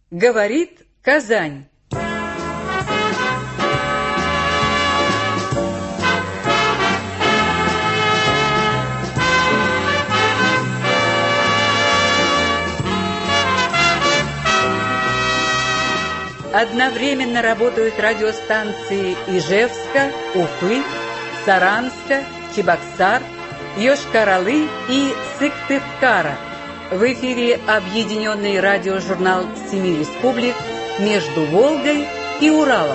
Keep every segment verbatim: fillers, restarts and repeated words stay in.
Говорит Казань. Одновременно работают радиостанции Ижевска, Уфы, Саранска, Чебоксар, Йошкар-Олы и Сыктывкара. В эфире объединенный радиожурнал семи республик «Между Волгой и Уралом».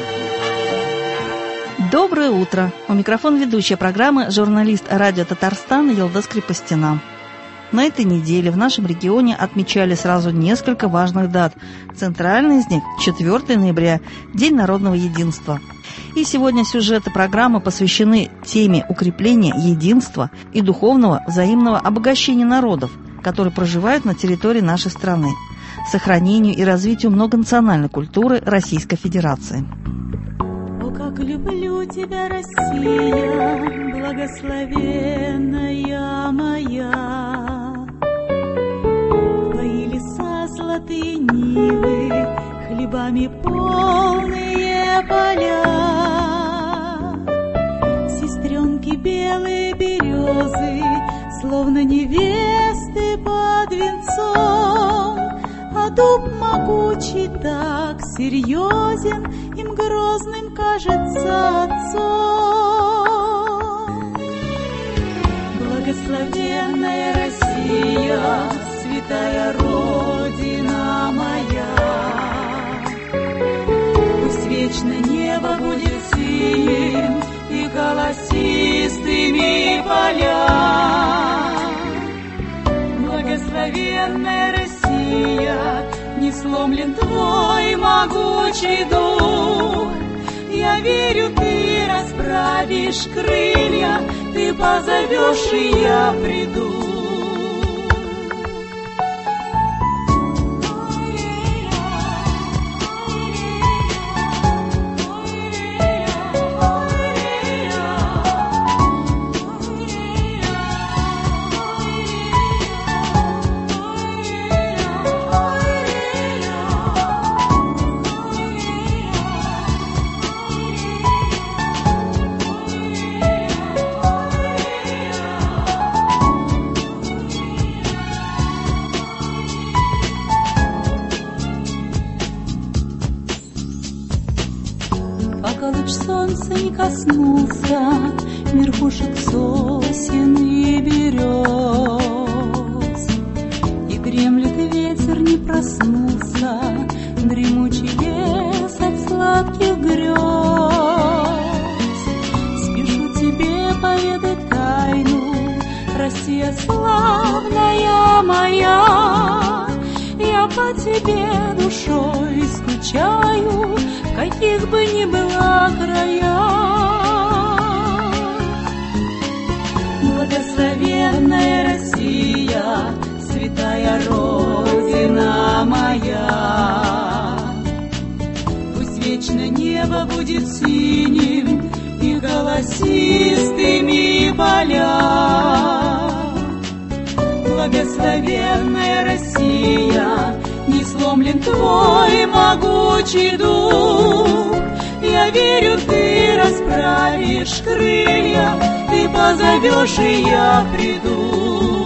Доброе утро! У микрофона ведущая программы журналист радио Татарстана Елдос Крепостина. На этой неделе в нашем регионе отмечали сразу несколько важных дат. Центральный из них – четвёртого ноября, День народного единства. И сегодня сюжеты программы посвящены теме укрепления единства и духовного взаимного обогащения народов, которые проживают на территории нашей страны, сохранению и развитию многонациональной культуры Российской Федерации. О, как люблю тебя, Россия, благословенная моя! Твои леса, золотые нивы, хлебами полные поля, сестренки белые березы, словно невесты под венцом, а дуб могучий так серьезен, им грозным кажется отцом. Благословенная Россия, святая Родина моя, пусть вечно небо будет синим и колосистыми поля. Благословенная Россия, не сломлен твой могучий дух. Я верю, ты расправишь крылья, ты позовешь, и я приду. Коснулся верхушек сосен и берез, и дремлет ветер, не проснулся дремучий лес от сладких грез. Спешу тебе поведать тайну, Россия славная моя, я по тебе душой скучаю, каких бы ни было краях. Благословенная Россия, святая Родина моя, пусть вечно небо будет синим и голосистыми поля. Благословенная Россия, не сломлен твой могучий дух. Я верю, ты расправишь крылья, ты позовешь, и я приду.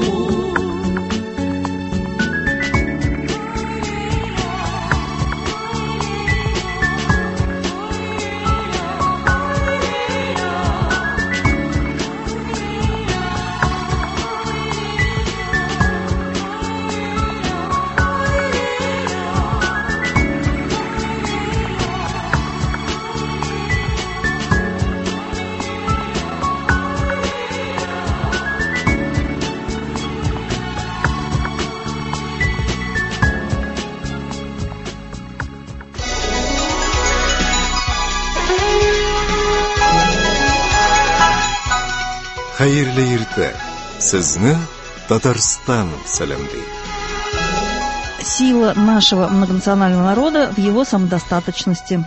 Xayrli erta, sizni Татарстан саламлейт. Сила нашего многонационального народа в его самодостаточности.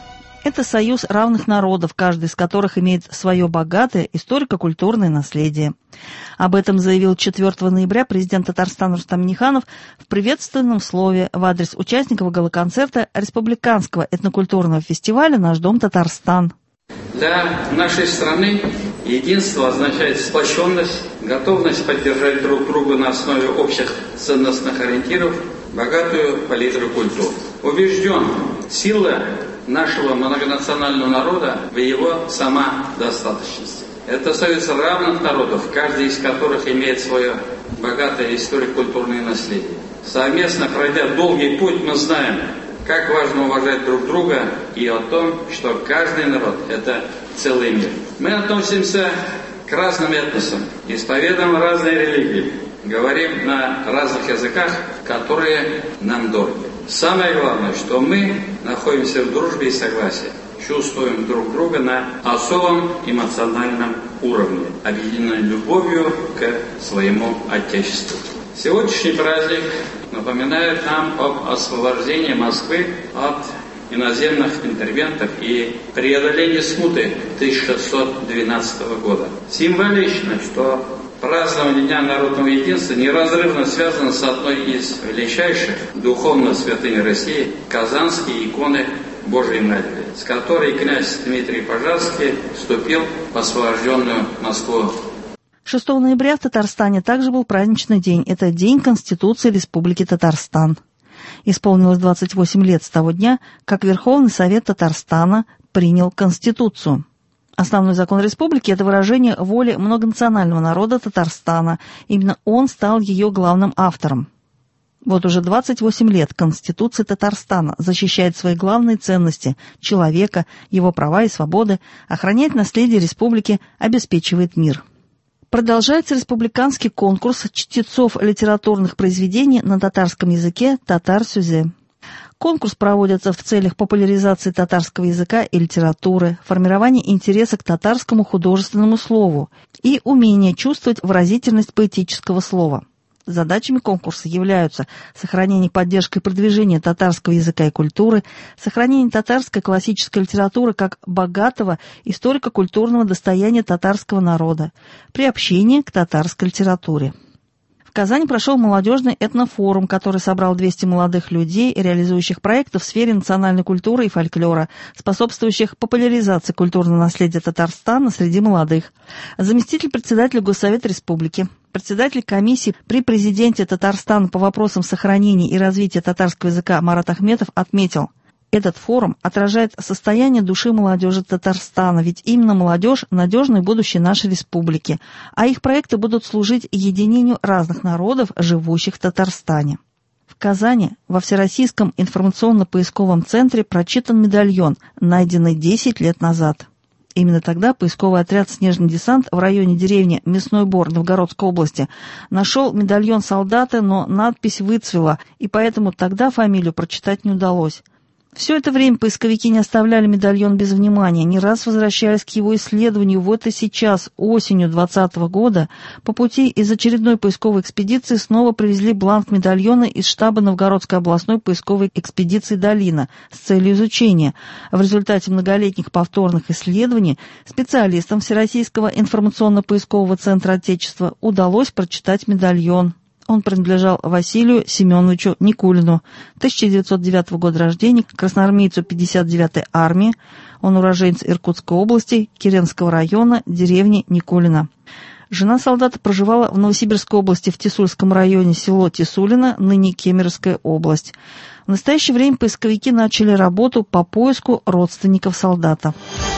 Это союз равных народов, каждый из которых имеет свое богатое историко-культурное наследие. Об этом заявил четвёртого ноября президент Татарстана Рустам Минниханов в приветственном слове в адрес участников гала-концерта Республиканского этнокультурного фестиваля «Наш дом Татарстан». Для нашей страны единство означает сплоченность, готовность поддержать друг друга на основе общих ценностных ориентиров, богатую палитру культур. Убежден, сила нашего многонационального народа в его самодостаточности. Это союз равных народов, каждый из которых имеет свое богатое историко-культурное наследие. Совместно пройдя долгий путь, мы знаем, как важно уважать друг друга и о том, что каждый народ – это целый мир. Мы относимся к разным этносам, исповедуем разные религии, говорим на разных языках, которые нам дороги. Самое главное, что мы находимся в дружбе и согласии, чувствуем друг друга на особом эмоциональном уровне, объединенной любовью к своему Отечеству. Сегодняшний праздник напоминает нам об освобождении Москвы от иноземных интервентов и преодолении смуты тысяча шестьсот двенадцатого года. Символично, что празднование Дня народного единства неразрывно связано с одной из величайших духовных святынь России – Казанские иконы Божией Матери, с которой князь Дмитрий Пожарский вступил в освобожденную Москву. шестого ноября в Татарстане также был праздничный день. Это День Конституции Республики Татарстан. Исполнилось двадцать восемь лет с того дня, как Верховный Совет Татарстана принял Конституцию. Основной закон республики – это выражение воли многонационального народа Татарстана. Именно он стал ее главным автором. Вот уже двадцать восемь лет Конституция Татарстана защищает свои главные ценности – человека, его права и свободы, охраняет наследие республики, обеспечивает мир. Продолжается республиканский конкурс чтецов литературных произведений на татарском языке «Татар-Сюзе». Конкурс проводится в целях популяризации татарского языка и литературы, формирования интереса к татарскому художественному слову и умения чувствовать выразительность поэтического слова. Задачами конкурса являются сохранение, поддержка и продвижение татарского языка и культуры, сохранение татарской классической литературы как богатого историко-культурного достояния татарского народа, приобщение к татарской литературе. В Казани прошел молодежный этнофорум, который собрал двести молодых людей, реализующих проекты в сфере национальной культуры и фольклора, способствующих популяризации культурного наследия Татарстана среди молодых. Заместитель председателя Госсовета Республики, председатель комиссии при президенте Татарстана по вопросам сохранения и развития татарского языка Марат Ахметов отметил: этот форум отражает состояние души молодежи Татарстана, ведь именно молодежь – надежное будущее нашей республики, а их проекты будут служить единению разных народов, живущих в Татарстане. В Казани во Всероссийском информационно-поисковом центре прочитан медальон, найденный десять лет назад. Именно тогда поисковый отряд «Снежный десант» в районе деревни Мясной Бор Новгородской области нашел медальон солдата, но надпись выцвела, и поэтому тогда фамилию прочитать не удалось. Все это время поисковики не оставляли медальон без внимания, не раз возвращались к его исследованию. Вот и сейчас, осенью двадцатого года, по пути из очередной поисковой экспедиции снова привезли бланк медальона из штаба Новгородской областной поисковой экспедиции «Долина» с целью изучения. В результате многолетних повторных исследований специалистам Всероссийского информационно-поискового центра Отечества удалось прочитать медальон. Он принадлежал Василию Семеновичу Никулину, тысяча девятьсот девятого года рождения, красноармейцу пятьдесят девятой армии. Он уроженец Иркутской области, Киренского района, деревни Никулина. Жена солдата проживала в Новосибирской области, в Тисульском районе, село Тисулино, ныне Кемеровская область. В настоящее время поисковики начали работу по поиску родственников солдата.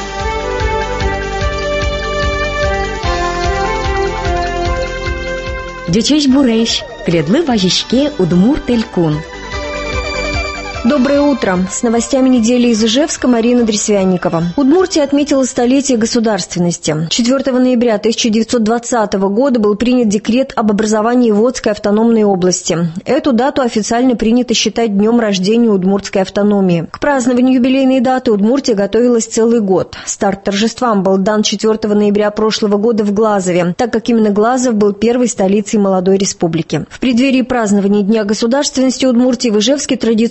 Дючеч Буреш, Кредлы Важичке, Удмур Телькун. Доброе утро! С новостями недели из Ижевска Марина Дресвянникова. Удмуртия отметила столетие государственности. четвёртого ноября тысяча девятьсот двадцатого года был принят декрет об образовании Водской автономной области. Эту дату официально принято считать днем рождения удмуртской автономии. К празднованию юбилейной даты Удмуртия готовилась целый год. Старт торжествам был дан четвёртого ноября прошлого года в Глазове, так как именно Глазов был первой столицей молодой республики. В преддверии празднования Дня государственности Удмуртии в Ижевске традиционно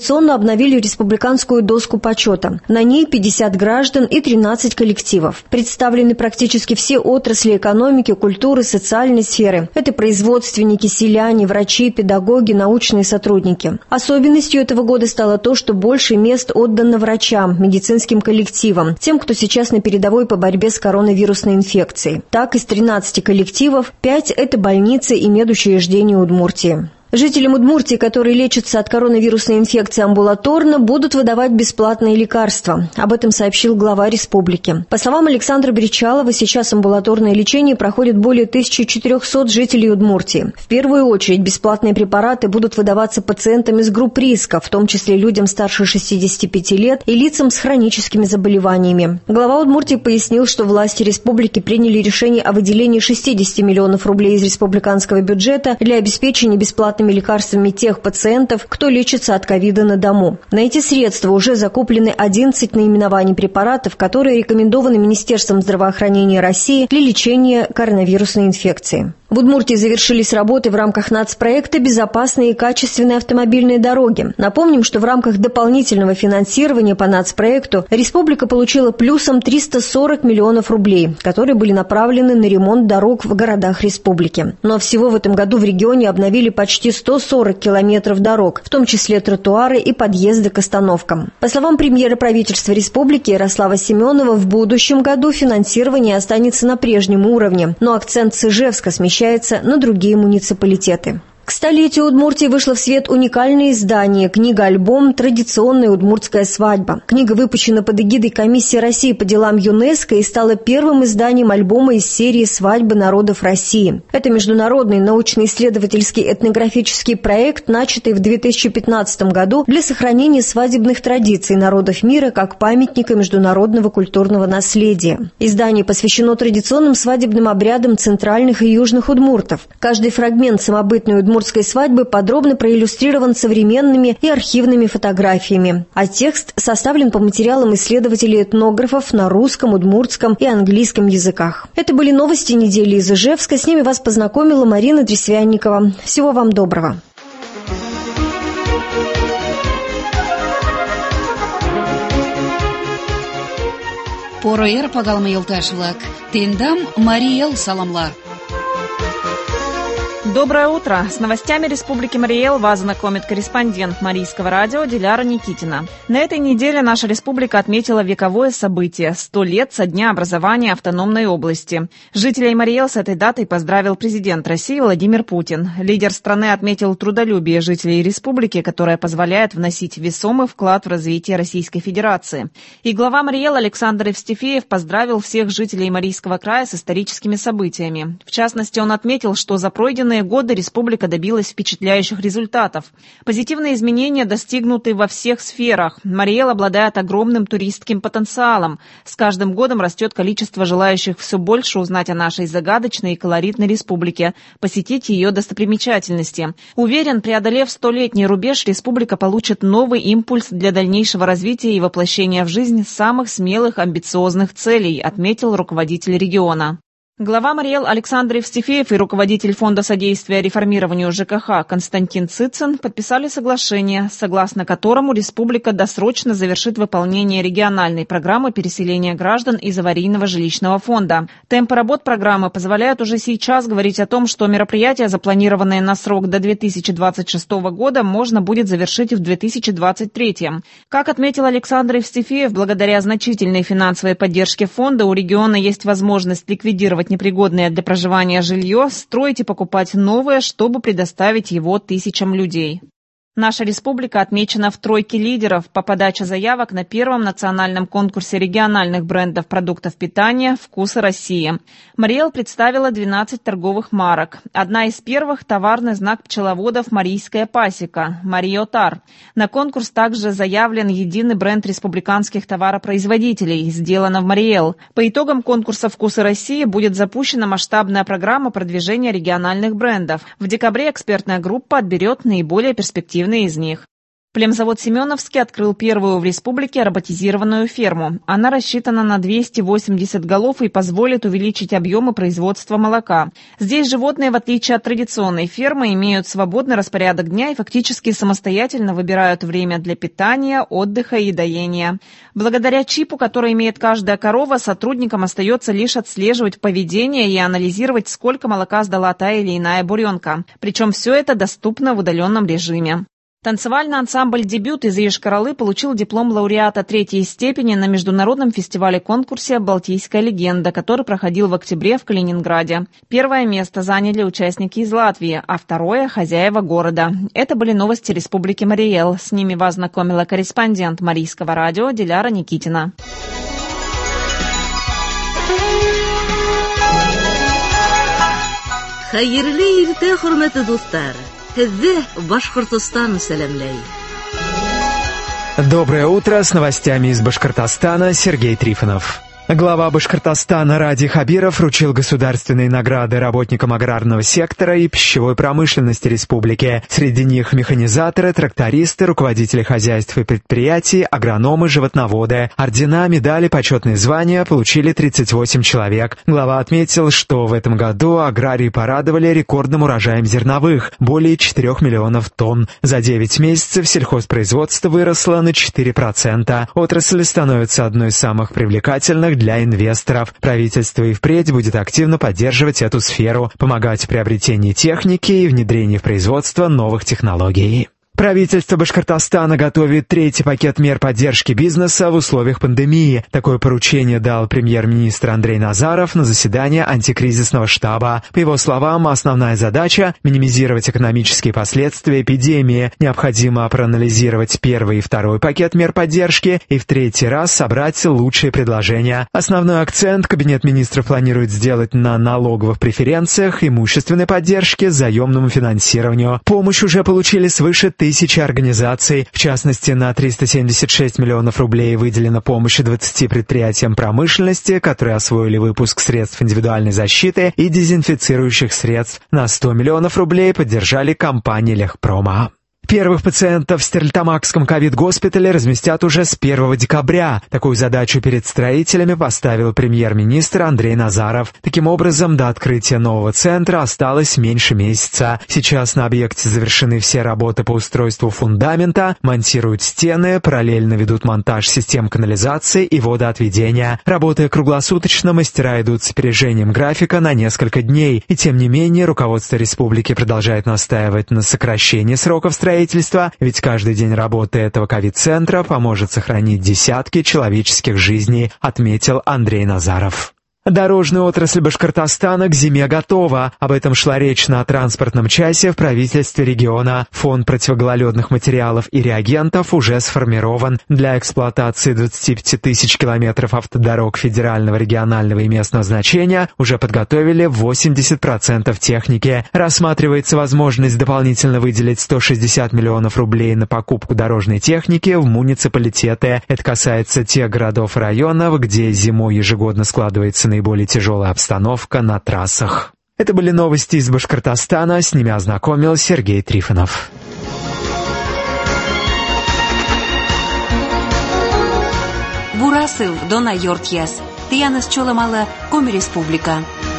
обновили республиканскую доску почета. На ней пятьдесят граждан и тринадцать коллективов. Представлены практически все отрасли экономики, культуры, социальной сферы. Это производственники, селяне, врачи, педагоги, научные сотрудники. Особенностью этого года стало то, что больше мест отдано врачам, медицинским коллективам, тем, кто сейчас на передовой по борьбе с коронавирусной инфекцией. Так, из тринадцати коллективов пять – это больницы и медучреждения Удмуртии. Жителям Удмуртии, которые лечатся от коронавирусной инфекции амбулаторно, будут выдавать бесплатные лекарства. Об этом сообщил глава республики. По словам Александра Бричалова, сейчас амбулаторное лечение проходит более тысячи четырехсот жителей Удмуртии. В первую очередь бесплатные препараты будут выдаваться пациентам из групп риска, в том числе людям старше шестидесяти пяти лет и лицам с хроническими заболеваниями. Глава Удмуртии пояснил, что власти республики приняли решение о выделении шестидесяти миллионов рублей из республиканского бюджета для обеспечения бесплатными лекарствами тех пациентов, кто лечится от ковида на дому. На эти средства уже закуплены одиннадцать наименований препаратов, которые рекомендованы Министерством здравоохранения России для лечения коронавирусной инфекции. В Удмуртии завершились работы в рамках нацпроекта «Безопасные и качественные автомобильные дороги». Напомним, что в рамках дополнительного финансирования по нацпроекту республика получила плюсом триста сорок миллионов рублей, которые были направлены на ремонт дорог в городах республики. Но всего в этом году в регионе обновили почти сто сорок километров дорог, в том числе тротуары и подъезды к остановкам. По словам премьера правительства республики Ярослава Семенова, в будущем году финансирование останется на прежнем уровне, но акцент с Ижевска смещается на другие муниципалитеты. К столетию Удмуртии вышло в свет уникальное издание «Книга-альбом. Традиционная удмуртская свадьба». Книга выпущена под эгидой Комиссии России по делам ЮНЕСКО и стала первым изданием альбома из серии «Свадьбы народов России». Это международный научно-исследовательский этнографический проект, начатый в две тысячи пятнадцатом году для сохранения свадебных традиций народов мира как памятника международного культурного наследия. Издание посвящено традиционным свадебным обрядам центральных и южных удмуртов. Каждый фрагмент самобытной удмуртской удмуртской свадьбы подробно проиллюстрирован современными и архивными фотографиями, а текст составлен по материалам исследователей-этнографов на русском, удмуртском и английском языках. Это были новости недели из Ижевска. С ними вас познакомила Марина Дресвянникова. Всего вам доброго. Поро ер пагалмы елташ-влак. Тендам Мариэл саламлар. Доброе утро! С новостями Республики Мариэл вас знакомит корреспондент Марийского радио Диляра Никитина. На этой неделе наша республика отметила вековое событие – сто лет со дня образования автономной области. Жителей Мариэл с этой датой поздравил президент России Владимир Путин. Лидер страны отметил трудолюбие жителей республики, которое позволяет вносить весомый вклад в развитие Российской Федерации. И глава Мариэл Александр Евстифеев поздравил всех жителей Марийского края с историческими событиями. В частности, он отметил, что за пройденные годы республика добилась впечатляющих результатов. Позитивные изменения достигнуты во всех сферах. Мариэл обладает огромным туристским потенциалом. С каждым годом растет количество желающих все больше узнать о нашей загадочной и колоритной республике, посетить ее достопримечательности. Уверен, преодолев столетний рубеж, республика получит новый импульс для дальнейшего развития и воплощения в жизнь самых смелых, амбициозных целей, отметил руководитель региона. Глава Мариэл Александр Евстифеев и руководитель Фонда содействия реформированию ЖКХ Константин Цицин подписали соглашение, согласно которому республика досрочно завершит выполнение региональной программы переселения граждан из аварийного жилищного фонда. Темпы работ программы позволяют уже сейчас говорить о том, что мероприятия, запланированные на срок до две тысячи двадцать шестого года, можно будет завершить в две тысячи двадцать третьем. Как отметил Александр Евстифеев, благодаря значительной финансовой поддержке фонда у региона есть возможность ликвидировать непригодное для проживания жилье, строить и покупать новое, чтобы предоставить его тысячам людей. Наша республика отмечена в тройке лидеров по подаче заявок на первом национальном конкурсе региональных брендов продуктов питания «Вкусы России». Мариэл представила двенадцать торговых марок. Одна из первых – товарный знак пчеловодов «Марийская пасека» – «Мариотар». На конкурс также заявлен единый бренд республиканских товаропроизводителей «Сделано в Мариэл». По итогам конкурса «Вкусы России» будет запущена масштабная программа продвижения региональных брендов. В декабре экспертная группа отберет наиболее перспективные из них. Племзавод Семеновский открыл первую в республике роботизированную ферму. Она рассчитана на двести восемьдесят голов и позволит увеличить объемы производства молока. Здесь животные, в отличие от традиционной фермы, имеют свободный распорядок дня и фактически самостоятельно выбирают время для питания, отдыха и доения. Благодаря чипу, который имеет каждая корова, сотрудникам остается лишь отслеживать поведение и анализировать, сколько молока сдала та или иная буренка. Причем все это доступно в удаленном режиме. Танцевальный ансамбль «Дебют» из Йошкар-Олы получил диплом лауреата третьей степени на международном фестивале-конкурсе «Балтийская легенда», который проходил в октябре в Калининграде. Первое место заняли участники из Латвии, а второе – хозяева города. Это были новости Республики Марий Эл. С ними вас знакомила корреспондент Марийского радио Диляра Никитина. Хайырлы иртә, хөрмәтле дуслар. Һеҙҙе Башҡортостан сәләмләй. Доброе утро, с новостями из Башкортостана Сергей Трифонов. Глава Башкортостана Ради Хабиров вручил государственные награды работникам аграрного сектора и пищевой промышленности республики. Среди них механизаторы, трактористы, руководители хозяйств и предприятий, агрономы, животноводы. Ордена, медали, почетные звания получили тридцать восемь человек. Глава отметил, что в этом году аграрии порадовали рекордным урожаем зерновых – более четырёх миллионов тонн. За девять месяцев сельхозпроизводство выросло на четыре процента. Отрасль становится одной из самых привлекательных для инвесторов. Правительство и впредь будет активно поддерживать эту сферу, помогать в приобретении техники и внедрении в производство новых технологий. Правительство Башкортостана готовит третий пакет мер поддержки бизнеса в условиях пандемии. Такое поручение дал премьер-министр Андрей Назаров на заседании антикризисного штаба. По его словам, основная задача – минимизировать экономические последствия эпидемии. Необходимо проанализировать первый и второй пакет мер поддержки и в третий раз собрать лучшие предложения. Основной акцент Кабинет министров планирует сделать на налоговых преференциях, имущественной поддержке, заемному финансированию. Помощь уже получили свыше тысячи организаций. В частности, на триста семьдесят шесть миллионов рублей выделена помощь двадцати предприятиям промышленности, которые освоили выпуск средств индивидуальной защиты и дезинфицирующих средств. На сто миллионов рублей поддержали компании Лехпрома. Первых пациентов в Стерлитамакском ковид-госпитале разместят уже с первого декабря. Такую задачу перед строителями поставил премьер-министр Андрей Назаров. Таким образом, до открытия нового центра осталось меньше месяца. Сейчас на объекте завершены все работы по устройству фундамента, монтируют стены, параллельно ведут монтаж систем канализации и водоотведения. Работая круглосуточно, мастера идут с опережением графика на несколько дней. И тем не менее, руководство республики продолжает настаивать на сокращении сроков строительства, ведь каждый день работы этого ковид-центра поможет сохранить десятки человеческих жизней, отметил Андрей Назаров. Дорожная отрасль Башкортостана к зиме готова. Об этом шла речь на транспортном часе в правительстве региона. Фонд противогололедных материалов и реагентов уже сформирован. Для эксплуатации двадцати пяти тысяч километров автодорог федерального, регионального и местного значения уже подготовили восемьдесят процентов техники. Рассматривается возможность дополнительно выделить сто шестьдесят миллионов рублей на покупку дорожной техники в муниципалитеты. Это касается тех городов и районов, где зимой ежегодно складывается наиболее тяжелая обстановка на трассах. Это были новости из Башкортостана, с ними ознакомил Сергей Трифонов. Бурасыл Дона Йортьяс. Тиянас Чоламала, Коми Республика.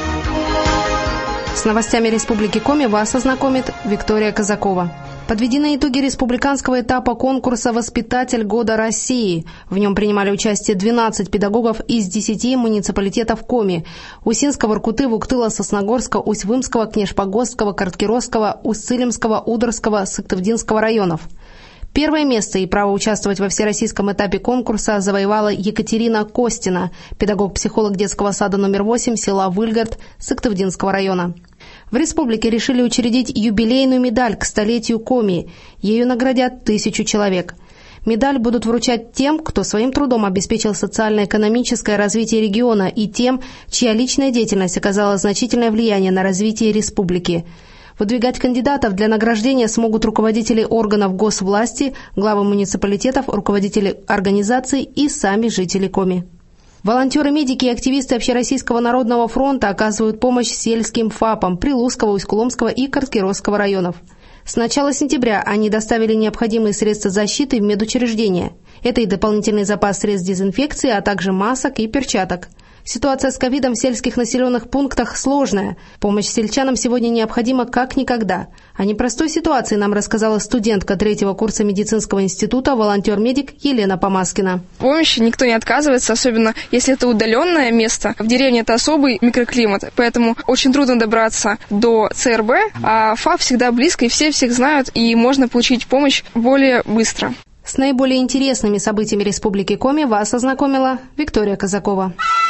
С новостями Республики Коми вас ознакомит Виктория Казакова. Подведены итоги республиканского этапа конкурса «Воспитатель года России». В нем принимали участие двенадцать педагогов из десяти муниципалитетов Коми – Усинского, Воркуты, Вуктыла, Сосногорского, Усть-Вымского, Кнешпогосского, Карткировского, Усть-Цилимского, Удорского, Сыктывдинского районов. Первое место и право участвовать во всероссийском этапе конкурса завоевала Екатерина Костина, педагог-психолог детского сада номер восемь села Выльгард Сыктывдинского района. В республике решили учредить юбилейную медаль к столетию Коми. Ею наградят тысячу человек. Медаль будут вручать тем, кто своим трудом обеспечил социально-экономическое развитие региона, и тем, чья личная деятельность оказала значительное влияние на развитие республики. Выдвигать кандидатов для награждения смогут руководители органов госвласти, главы муниципалитетов, руководители организаций и сами жители Коми. Волонтеры, медики и активисты Общероссийского народного фронта оказывают помощь сельским ФАПам Прилузского, Усть-Куломского и Карткировского районов. С начала сентября они доставили необходимые средства защиты в медучреждения. Это и дополнительный запас средств дезинфекции, а также масок и перчаток. Ситуация с ковидом в сельских населенных пунктах сложная. Помощь сельчанам сегодня необходима как никогда. О непростой ситуации нам рассказала студентка третьего курса медицинского института, волонтер-медик Елена Помаскина. Помощи никто не отказывается, особенно если это удаленное место. В деревне это особый микроклимат, поэтому очень трудно добраться до ЦРБ, а ФАП всегда близко, и все всех знают, и можно получить помощь более быстро. С наиболее интересными событиями Республики Коми вас ознакомила Виктория Казакова.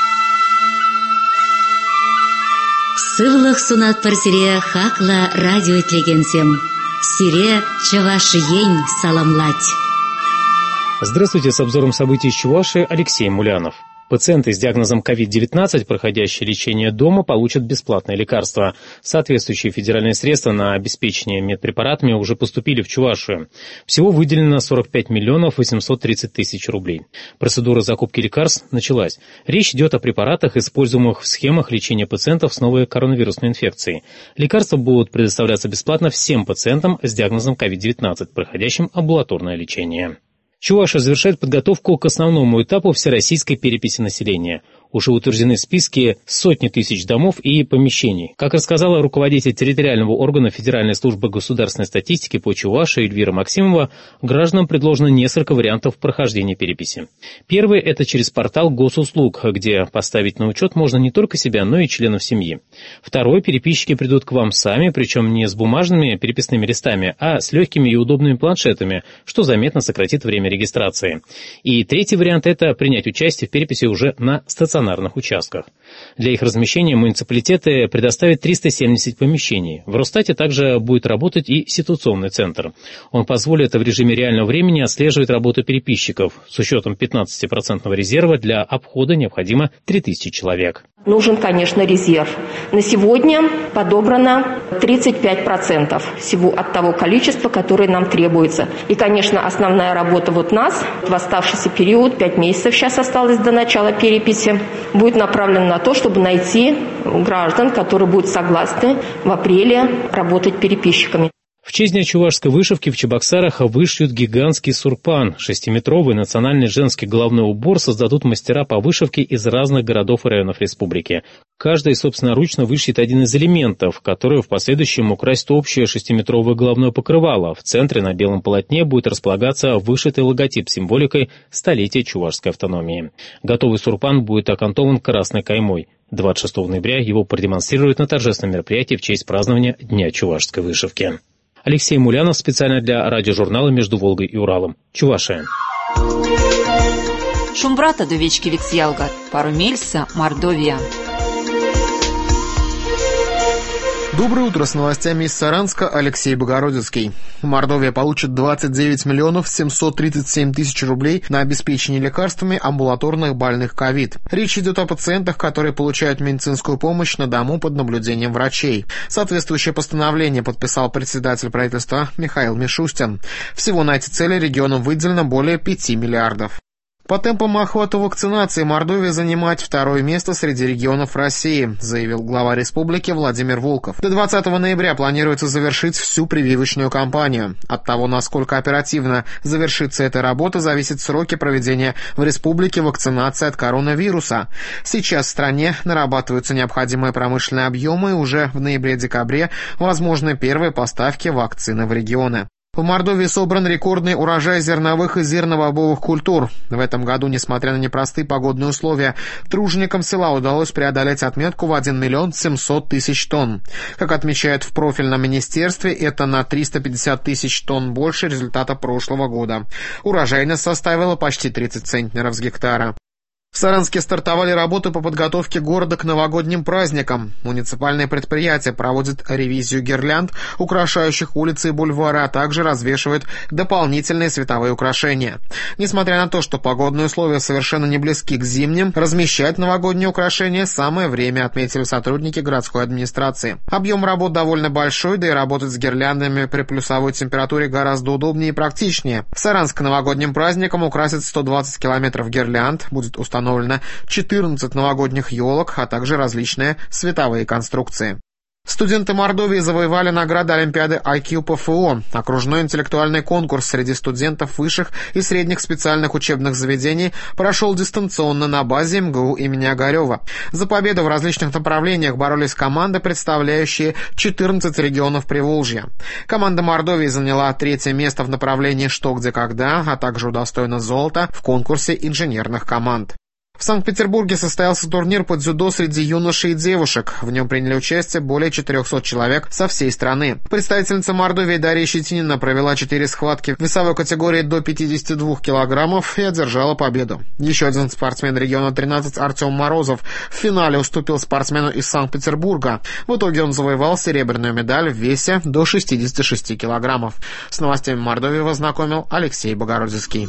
Сывлых сунат парсире хакла радио телегенсем. Сире чавашиень саламлать. Здравствуйте, с обзором событий из Чувашии Алексей Мулянов. Пациенты с диагнозом ковид девятнадцать, проходящие лечение дома, получат бесплатное лекарство. Соответствующие федеральные средства на обеспечение медпрепаратами уже поступили в Чувашию. Всего выделено сорок пять миллионов восемьсот тридцать тысяч рублей. Процедура закупки лекарств началась. Речь идет о препаратах, используемых в схемах лечения пациентов с новой коронавирусной инфекцией. Лекарства будут предоставляться бесплатно всем пациентам с диагнозом ковид девятнадцать, проходящим амбулаторное лечение. Чувашия завершает подготовку к основному этапу всероссийской переписи населения. Уже утверждены списки сотни тысяч домов и помещений. Как рассказала руководитель территориального органа Федеральной службы государственной статистики по Чувашии Эльвира Максимова, гражданам предложено несколько вариантов прохождения переписи. Первый – это через портал госуслуг, где поставить на учет можно не только себя, но и членов семьи. Второй – переписчики придут к вам сами, причем не с бумажными переписными листами, а с легкими и удобными планшетами, что заметно сократит время регистрации. И третий вариант – это принять участие в переписи уже на стационарном участках. Для их размещения муниципалитеты предоставят триста семьдесят помещений. В Росстате также будет работать и ситуационный центр. Он позволит в режиме реального времени отслеживать работу переписчиков. С учетом пятнадцатипроцентного резерва для обхода необходимо три тысячи человек. Нужен, конечно, резерв. На сегодня подобрано тридцать пять процентов всего от того количества, которое нам требуется. И, конечно, основная работа вот нас в оставшийся период, пять месяцев сейчас осталось до начала переписи, будет направлена на то, чтобы найти граждан, которые будут согласны в апреле работать переписчиками. В честь Дня чувашской вышивки в Чебоксарах вышьют гигантский сурпан. Шестиметровый национальный женский головной убор создадут мастера по вышивке из разных городов и районов республики. Каждый собственноручно вышьет один из элементов, который в последующем украсит общее шестиметровое головное покрывало. В центре на белом полотне будет располагаться вышитый логотип с символикой столетия чувашской автономии. Готовый сурпан будет окантован красной каймой. двадцать шестого ноября его продемонстрируют на торжественном мероприятии в честь празднования Дня чувашской вышивки. Алексей Мулянов специально для радиожурнала «Между Волгой и Уралом». Чувашия. Шумбрата довечки Виксьялгат, пару мельса, Мордовия. Доброе утро, с новостями из Саранска Алексей Богородицкий. Мордовия получит двадцать девять миллионов семьсот тридцать семь тысяч рублей на обеспечение лекарствами амбулаторных больных ковид. Речь идет о пациентах, которые получают медицинскую помощь на дому под наблюдением врачей. Соответствующее постановление подписал председатель правительства Михаил Мишустин. Всего на эти цели регионам выделено более пяти миллиардов. По темпам охвата вакцинации Мордовия занимает второе место среди регионов России, заявил глава республики Владимир Волков. До двадцатого ноября планируется завершить всю прививочную кампанию. От того, насколько оперативно завершится эта работа, зависят сроки проведения в республике вакцинации от коронавируса. Сейчас в стране нарабатываются необходимые промышленные объемы, и уже в ноябре-декабре возможны первые поставки вакцины в регионы. В Мордовии собран рекордный урожай зерновых и зернобобовых культур. В этом году, несмотря на непростые погодные условия, труженикам села удалось преодолеть отметку в один миллион семьсот тысяч тонн. Как отмечают в профильном министерстве, это на триста пятьдесят тысяч тонн больше результата прошлого года. Урожайность составила почти тридцать центнеров с гектара. В Саранске стартовали работы по подготовке города к новогодним праздникам. Муниципальные предприятия проводят ревизию гирлянд, украшающих улицы и бульвары, а также развешивают дополнительные световые украшения. Несмотря на то, что погодные условия совершенно не близки к зимним, размещать новогодние украшения самое время, отметили сотрудники городской администрации. Объем работ довольно большой, да и работать с гирляндами при плюсовой температуре гораздо удобнее и практичнее. В Саранск к новогодним праздникам украсят сто двадцать километров гирлянд, будет установлено четырнадцать новогодних елок, а также различные световые конструкции. Студенты Мордовии завоевали награды Олимпиады ай кью ПФО. Окружной интеллектуальный конкурс среди студентов высших и средних специальных учебных заведений прошел дистанционно на базе эм гэ у имени Огарева. За победу в различных направлениях боролись команды, представляющие четырнадцать регионов Приволжья. Команда Мордовии заняла третье место в направлении «Что, где, когда», а также удостоена золота в конкурсе инженерных команд. В Санкт-Петербурге состоялся турнир по дзюдо среди юношей и девушек. В нем приняли участие более четырехсот человек со всей страны. Представительница Мордовии Дарья Щетинина провела четыре схватки в весовой категории до пятидесяти двух килограммов и одержала победу. Еще один спортсмен региона тринадцать Артем Морозов в финале уступил спортсмену из Санкт-Петербурга. В итоге он завоевал серебряную медаль в весе до шестидесяти шести килограммов. С новостями Мордовии вас знакомил Алексей Богородицкий.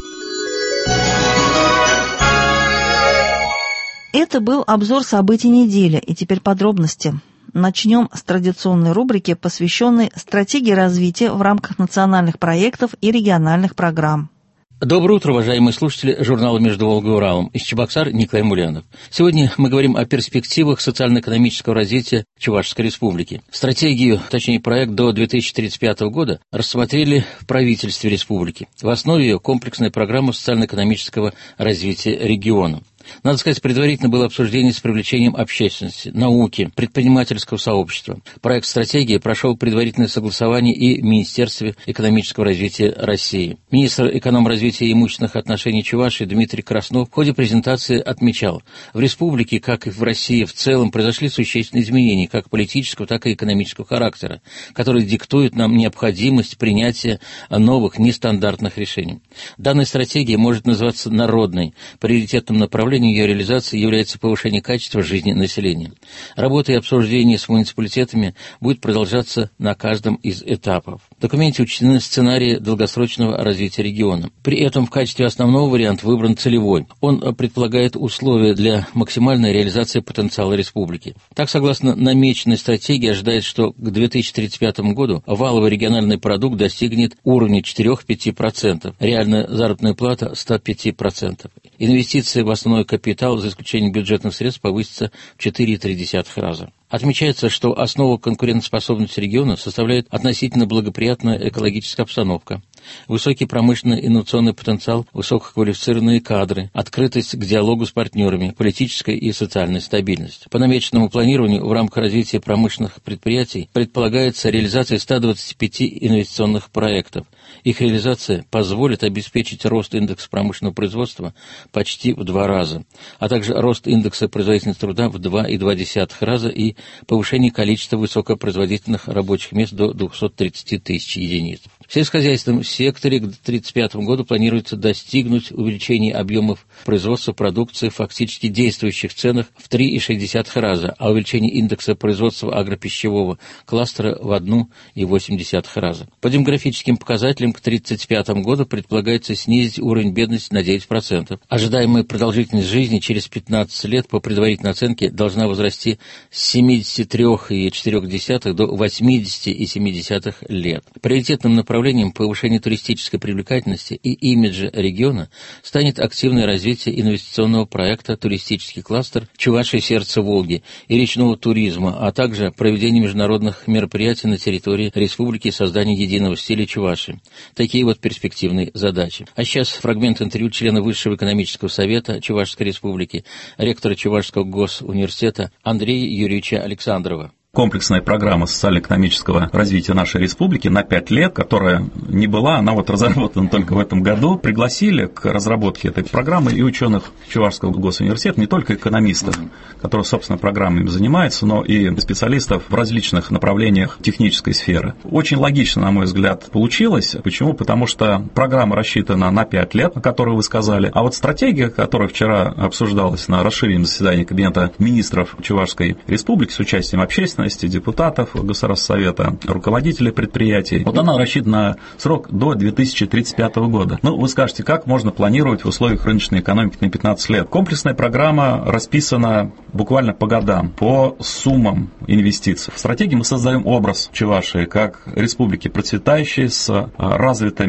Это был обзор событий недели, и теперь подробности. Начнем с традиционной рубрики, посвященной стратегии развития в рамках национальных проектов и региональных программ. Доброе утро, уважаемые слушатели журнала «Между Волгой и Уралом». Из Чебоксар Николай Мулянов. Сегодня мы говорим о перспективах социально-экономического развития Чувашской Республики. Стратегию, точнее проект до две тысячи тридцать пятого года рассмотрели в правительстве республики. В основе ее комплексная программа социально-экономического развития региона. Надо сказать, предварительно было обсуждение с привлечением общественности, науки, предпринимательского сообщества. Проект стратегии прошел предварительное согласование и в Министерстве экономического развития России. Министр экономразвития и имущественных отношений Чувашии Дмитрий Краснов в ходе презентации отмечал, в республике, как и в России в целом, произошли существенные изменения как политического, так и экономического характера, которые диктуют нам необходимость принятия новых нестандартных решений. Данная стратегия может называться народной. Приоритетным направлением ее реализации является повышение качества жизни населения. Работа и обсуждение с муниципалитетами будет продолжаться на каждом из этапов. В документе учтены сценарии долгосрочного развития региона. При этом в качестве основного варианта выбран целевой. Он предполагает условия для максимальной реализации потенциала республики. Так, согласно намеченной стратегии, ожидается, что к две тысячи тридцать пятому году валовый региональный продукт достигнет уровня четыре-пять процентов, реальная заработная плата сто пять процентов. Инвестиции в основной капитал, за исключением бюджетных средств, повысится в четыре и три десятых раза. Отмечается, что основу конкурентоспособности региона составляет относительно благоприятная экологическая обстановка, высокий промышленный инновационный потенциал, высококвалифицированные кадры, открытость к диалогу с партнерами, политическая и социальная стабильность. По намеченному планированию в рамках развития промышленных предприятий предполагается реализация ста двадцати пяти инвестиционных проектов. Их реализация позволит обеспечить рост индекса промышленного производства почти в два раза, а также рост индекса производительности труда в два и два десятых раза и повышение количества высокопроизводительных рабочих мест до двухсот тридцати тысяч единиц. В сельскохозяйственном секторе к две тысячи тридцать пятому году планируется достигнуть увеличения объемов производства продукции в фактически действующих ценах в три и шесть десятых раза, а увеличение индекса производства агропищевого кластера в один и восемь десятых раза. По демографическим показателям к две тысячи тридцать пятому году предполагается снизить уровень бедности на девять процентов. Ожидаемая продолжительность жизни через пятнадцать лет по предварительной оценке должна возрасти с семидесяти трёх и четырёх десятых до восьмидесяти и семи десятых лет. Приоритетным направлением Направлением повышения туристической привлекательности и имиджа региона станет активное развитие инвестиционного проекта «Туристический кластер Чувашия сердце Волги» и речного туризма, а также проведение международных мероприятий на территории республики и создание единого стиля Чувашии. Такие вот перспективные задачи. А сейчас фрагмент интервью члена Высшего экономического совета Чувашской республики, ректора Чувашского госуниверситета Андрея Юрьевича Александрова. Комплексная программа социально-экономического развития нашей республики на пять лет, которая не была, она вот разработана только в этом году. Пригласили к разработке этой программы и ученых Чувашского госуниверситета, не только экономистов, которые, собственно, программами занимаются, но и специалистов в различных направлениях технической сферы. Очень логично, на мой взгляд, получилось. Почему? Потому что программа рассчитана на пять лет, о которой вы сказали, а вот стратегия, которая вчера обсуждалась на расширенном заседании Кабинета министров Чувашской республики с участием общественности, депутатов Государственного совета, руководителей предприятий. Вот она рассчитана на срок до две тысячи тридцать пятого года. Ну, вы скажете, как можно планировать в условиях рыночной экономики на пятнадцать лет? Комплексная программа расписана буквально по годам, по суммам инвестиций. В стратегии мы создаем образ Чувашии как республики процветающей, с развитыми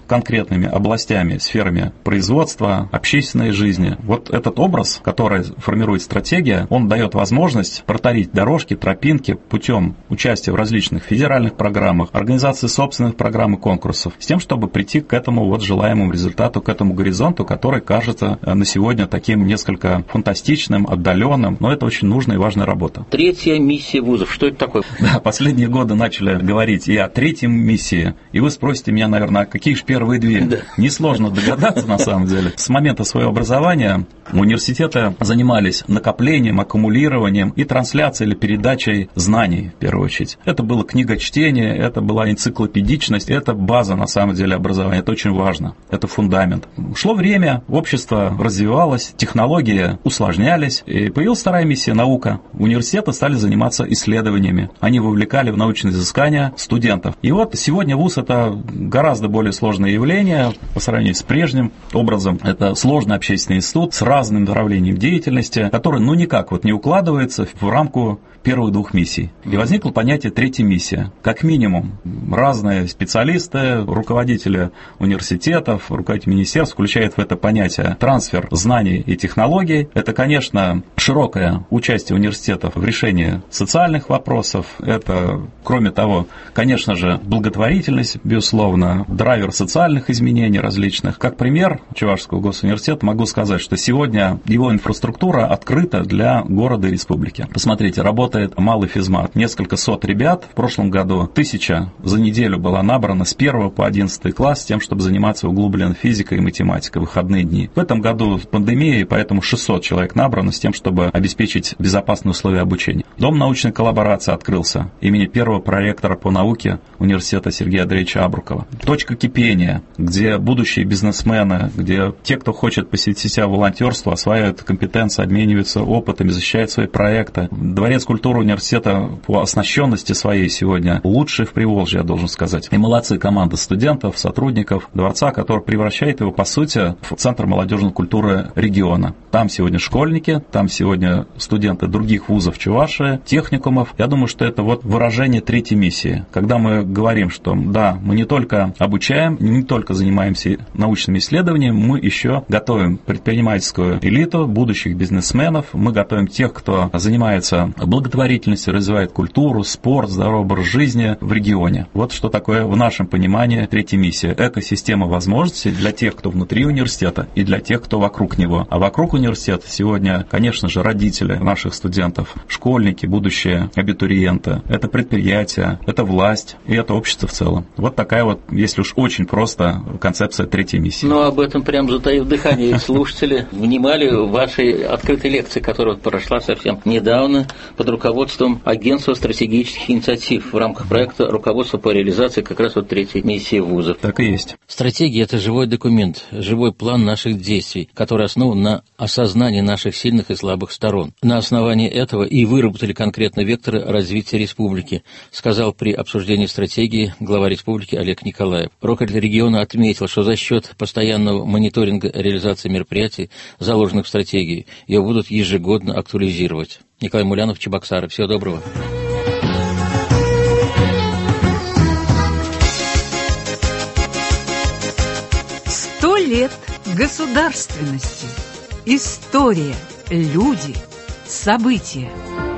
конкретными областями, сферами производства, общественной жизни. Вот этот образ, который формирует стратегия, он дает возможность проторить дорожки, тропинки путем участия в различных федеральных программах, организации собственных программ и конкурсов, с тем, чтобы прийти к этому вот желаемому результату, к этому горизонту, который кажется на сегодня таким несколько фантастичным, отдаленным, но это очень нужная и важная работа. Третья миссия вузов. Что это такое? Да, последние годы начали говорить и о третьей миссии, и вы спросите меня, наверное, а какие же первые две? Да. Несложно догадаться, на самом деле. С момента своего образования университеты занимались накоплением, аккумулированием и трансляцией или передачей знаний, в первую очередь. Это было книгочтение, это была энциклопедичность, это база, на самом деле, образования. Это очень важно, это фундамент. Шло время, общество развивалось, технологии усложнялись, и появилась вторая миссия – наука. Университеты стали заниматься исследованиями. Они вовлекали в научные изыскания студентов. И вот сегодня вуз – это гораздо более сложное явление по сравнению с прежним образом. Это сложный общественный институт с разным направлением деятельности, который ну никак вот не укладывается в рамку первых двух миссий. И возникло понятие третья миссия. Как минимум, разные специалисты, руководители университетов, руководители министерств включают в это понятие трансфер знаний и технологий. Это, конечно, широкое участие университетов в решении социальных вопросов. Это, кроме того, конечно же, благотворительность, безусловно, драйвер социальных изменений различных. Как пример Чувашского госуниверситета могу сказать, что сегодня его инфраструктура открыта для города и республики. Посмотрите, работает малый физмат. Несколько сот ребят. В прошлом году тысяча за неделю была набрана с первого по одиннадцатый класс с тем, чтобы заниматься углубленной физикой и математикой в выходные дни. В этом году пандемия, поэтому шестьсот человек набрано с тем, чтобы обеспечить безопасные условия обучения. Дом научной коллаборации открылся имени первого проректора по науке университета Сергея Андреевича Абрукова. Точка кипения, где будущие бизнесмены, где те, кто хочет посвятить себя волонтерству, осваивают компетенции, обмениваются опытами, защищают свои проекты. Дворец культуры университета по оснащенности своей сегодня лучший в Приволжье, я должен сказать. И молодцы команда студентов, сотрудников дворца, который превращает его, по сути, в центр молодежной культуры региона. Там сегодня школьники, там сегодня студенты других вузов Чувашии, техникумов. Я думаю, что это вот выражение третьей миссии. Когда мы говорим, что да, мы не только обучаем, не только занимаемся научными исследованиями, мы еще готовим предпринимательскую элиту, будущих бизнесменов, мы готовим тех, кто занимается благотворительностью, развивает культуру, спорт, здоровый образ жизни в регионе. Вот что такое в нашем понимании третья миссия. Экосистема возможностей для тех, кто внутри университета, и для тех, кто вокруг него. А вокруг университета сегодня, конечно же, родители наших студентов, школьники, будущие абитуриенты. Это предприятия, это власть и это общество в целом. Вот такая вот, если уж очень просто, концепция третьей миссии. Ну, об этом прям затаив дыхание. Слушатели внимали вашей открытой лекции, которая прошла совсем недавно под руководством Агентства стратегических инициатив в рамках проекта «Руководство по реализации» как раз вот третьей миссии вузов. Так и есть. Стратегия – это живой документ, живой план наших действий, который основан на осознании наших сильных и слабых сторон. На основании этого и выработали конкретно векторы развития республики, сказал при обсуждении стратегии глава республики Олег Николаев. Руководитель региона отметил, что за счет постоянного мониторинга реализации мероприятий, заложенных в стратегии, ее будут ежегодно актуализировать. Николай Мулянов, Чебоксары. Всего доброго. Сто лет государственности. История, люди, события.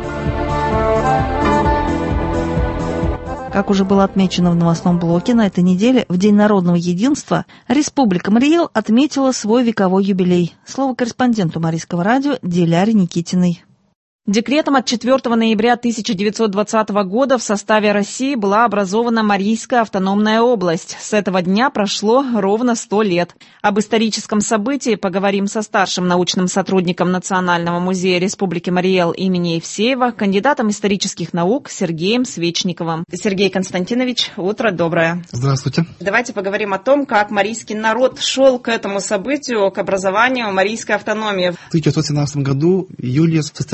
Как уже было отмечено в новостном блоке, на этой неделе, в День народного единства, Республика Мариэл отметила свой вековой юбилей. Слово корреспонденту Марийского радио Диляре Никитиной. Декретом от четвёртого ноября тысяча девятьсот двадцатого года в составе России была образована Марийская автономная область. С этого дня прошло ровно сто лет. Об историческом событии поговорим со старшим научным сотрудником Национального музея Республики Мариэл имени Евсеева, кандидатом исторических наук Сергеем Свечниковым. Сергей Константинович, утро доброе. Здравствуйте. Давайте поговорим о том, как марийский народ шел к этому событию, к образованию Марийской автономии. В тысяча девятьсот семнадцатом году в июле состоялся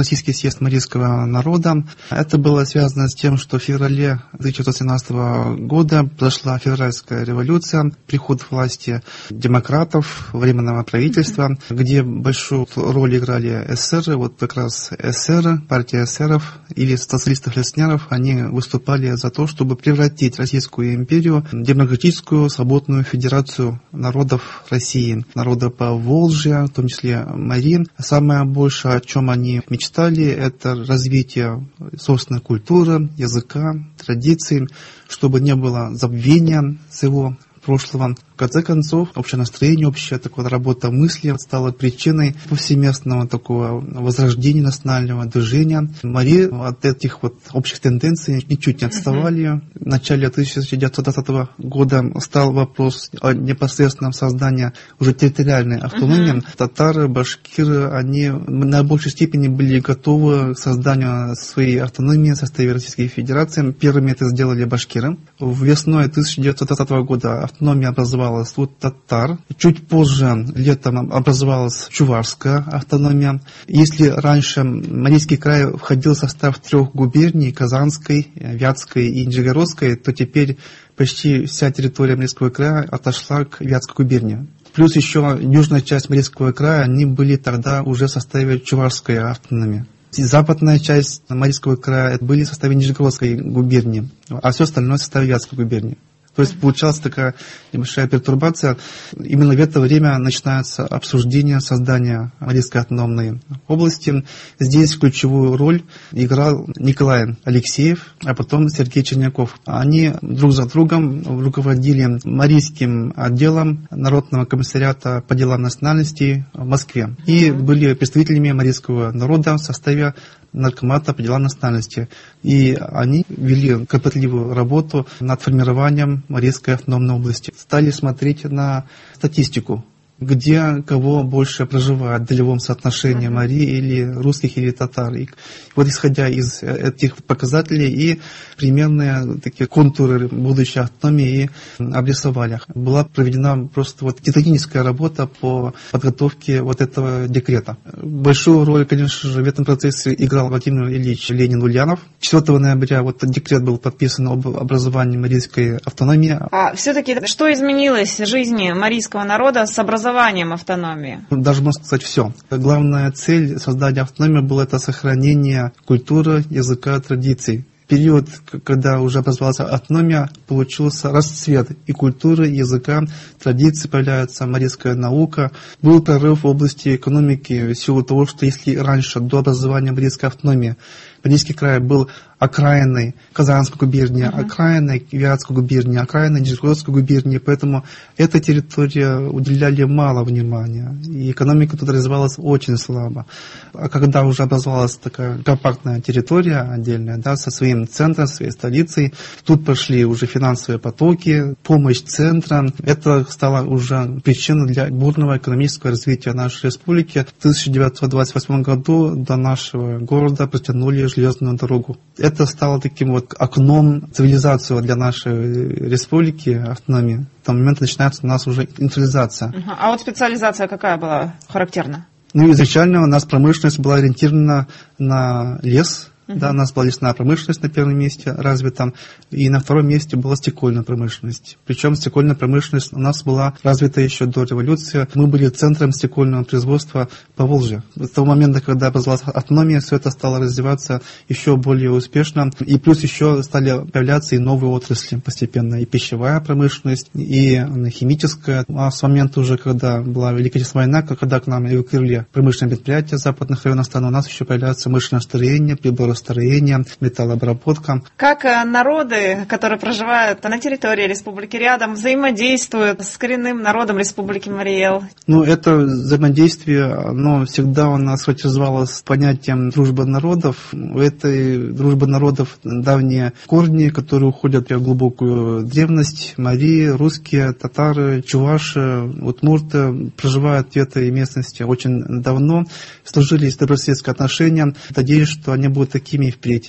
Всероссийский съезд марийского народа. Это было связано с тем, что в феврале тысяча девятьсот семнадцатого года произошла февральская революция, приход к власти демократов, временного правительства, где большую роль играли эсеры, вот как раз эсеры, партия эсеров или социалистов-лесняров, они выступали за то, чтобы превратить Российскую империю в демократическую свободную федерацию народов России, народа Поволжья, в том числе Мари. Самое большее, о чем они мечтали, это развитие собственной культуры, языка, традиций, чтобы не было забвения своего прошлого. В конце концов, общее настроение, общая такая работа мысли стала причиной повсеместного такого возрождения национального движения. Мари от этих вот общих тенденций ничуть не отставали. В начале тысяча девятьсот двадцатого года стал вопрос о непосредственном создании уже территориальной автономии. Uh-huh. Татары, башкиры, они на большей степени были готовы к созданию своей автономии в составе Российской Федерации. Первыми это сделали башкиры. Весной тысяча девятьсот двадцатого года автономия образовалась у татар. Чуть позже, летом, образовалась чувашская автономия. Если раньше Марийский край входил в состав трех губерний, Казанской, Вятской и Нижегородской, то теперь почти вся территория Марийского края отошла к Вятской губернии. Плюс еще южная часть Марийского края, они были тогда уже в составе чувашской автономии. Западная часть Марийского края были в составе Нижегородской губернии, а все остальное в составе Вятской губернии. То есть получалась такая небольшая пертурбация. Именно в это время начинается обсуждение создания Марийской автономной области. Здесь ключевую роль играл Николай Алексеев, а потом Сергей Черняков. Они друг за другом руководили Марийским отделом Народного комиссариата по делам национальностей в Москве и были представителями марийского народа в составе Наркомата по делам национальности. И они вели кропотливую работу над формированием Марийской автономной области. Стали смотреть на статистику, где кого больше проживает в долевом соотношении Марии или русских, или татар. И вот исходя из этих показателей и примерные такие контуры будущей автономии обрисовали. Была проведена просто вот титаническая работа по подготовке вот этого декрета. Большую роль, конечно же, в этом процессе играл Владимир Ильич Ленин Ульянов. четвёртого ноября вот этот декрет был подписан об образовании Марийской автономии. А все-таки что изменилось в жизни марийского народа с образованием автономии? Даже можно сказать все. Главная цель создания автономии была это сохранение культуры, языка, традиций. В период, когда уже образовалась автономия, получился расцвет и культуры, и языка, традиций, появляется марийская наука. Был прорыв в области экономики в силу того, что если раньше, до образования марийской автономии, Марийский край был окраиной Казанской губернии, uh-huh. окраиной Вятской губернии, окраиной Нижегородской губернии, поэтому этой территории уделяли мало внимания, и экономика тут развивалась очень слабо. А когда уже образовалась такая компактная территория отдельная, да, со своим центром, своей столицей, тут пошли уже финансовые потоки, помощь центра, это стало уже причиной для бурного экономического развития нашей республики. В тысяча девятьсот двадцать восьмом году до нашего города протянули железную дорогу. Это стало таким вот окном цивилизации для нашей республики, автономии. В том момент начинается у нас уже индустриализация. Uh-huh. А вот специализация какая была характерна? Ну, изначально у нас промышленность была ориентирована на лес. Uh-huh. Да, у нас была лесная промышленность на первом месте развита, и на втором месте была стекольная промышленность. Причем стекольная промышленность у нас была развита еще до революции. Мы были центром стекольного производства Поволжья. С того момента, когда образовалась автономия, все это стало развиваться еще более успешно. И плюс еще стали появляться и новые отрасли постепенно. И пищевая промышленность, и химическая. А с момента уже, когда была Великая Отечественная война, когда к нам эвакуировали промышленные предприятия западных районов страны, у нас еще появляется машиностроение, приборостроение, строение, металлообработка. Как народы, которые проживают на территории республики рядом, взаимодействуют с коренным народом республики Марий Эл? Ну, это взаимодействие, оно всегда у нас характеризовалось понятием дружбы народов. У этой дружбы народов давние корни, которые уходят в глубокую древность. Марии, русские, татары, чуваши, удмурты проживают в этой местности очень давно, сложились добрососедские отношения. Надеюсь, что они будут такими и впредь.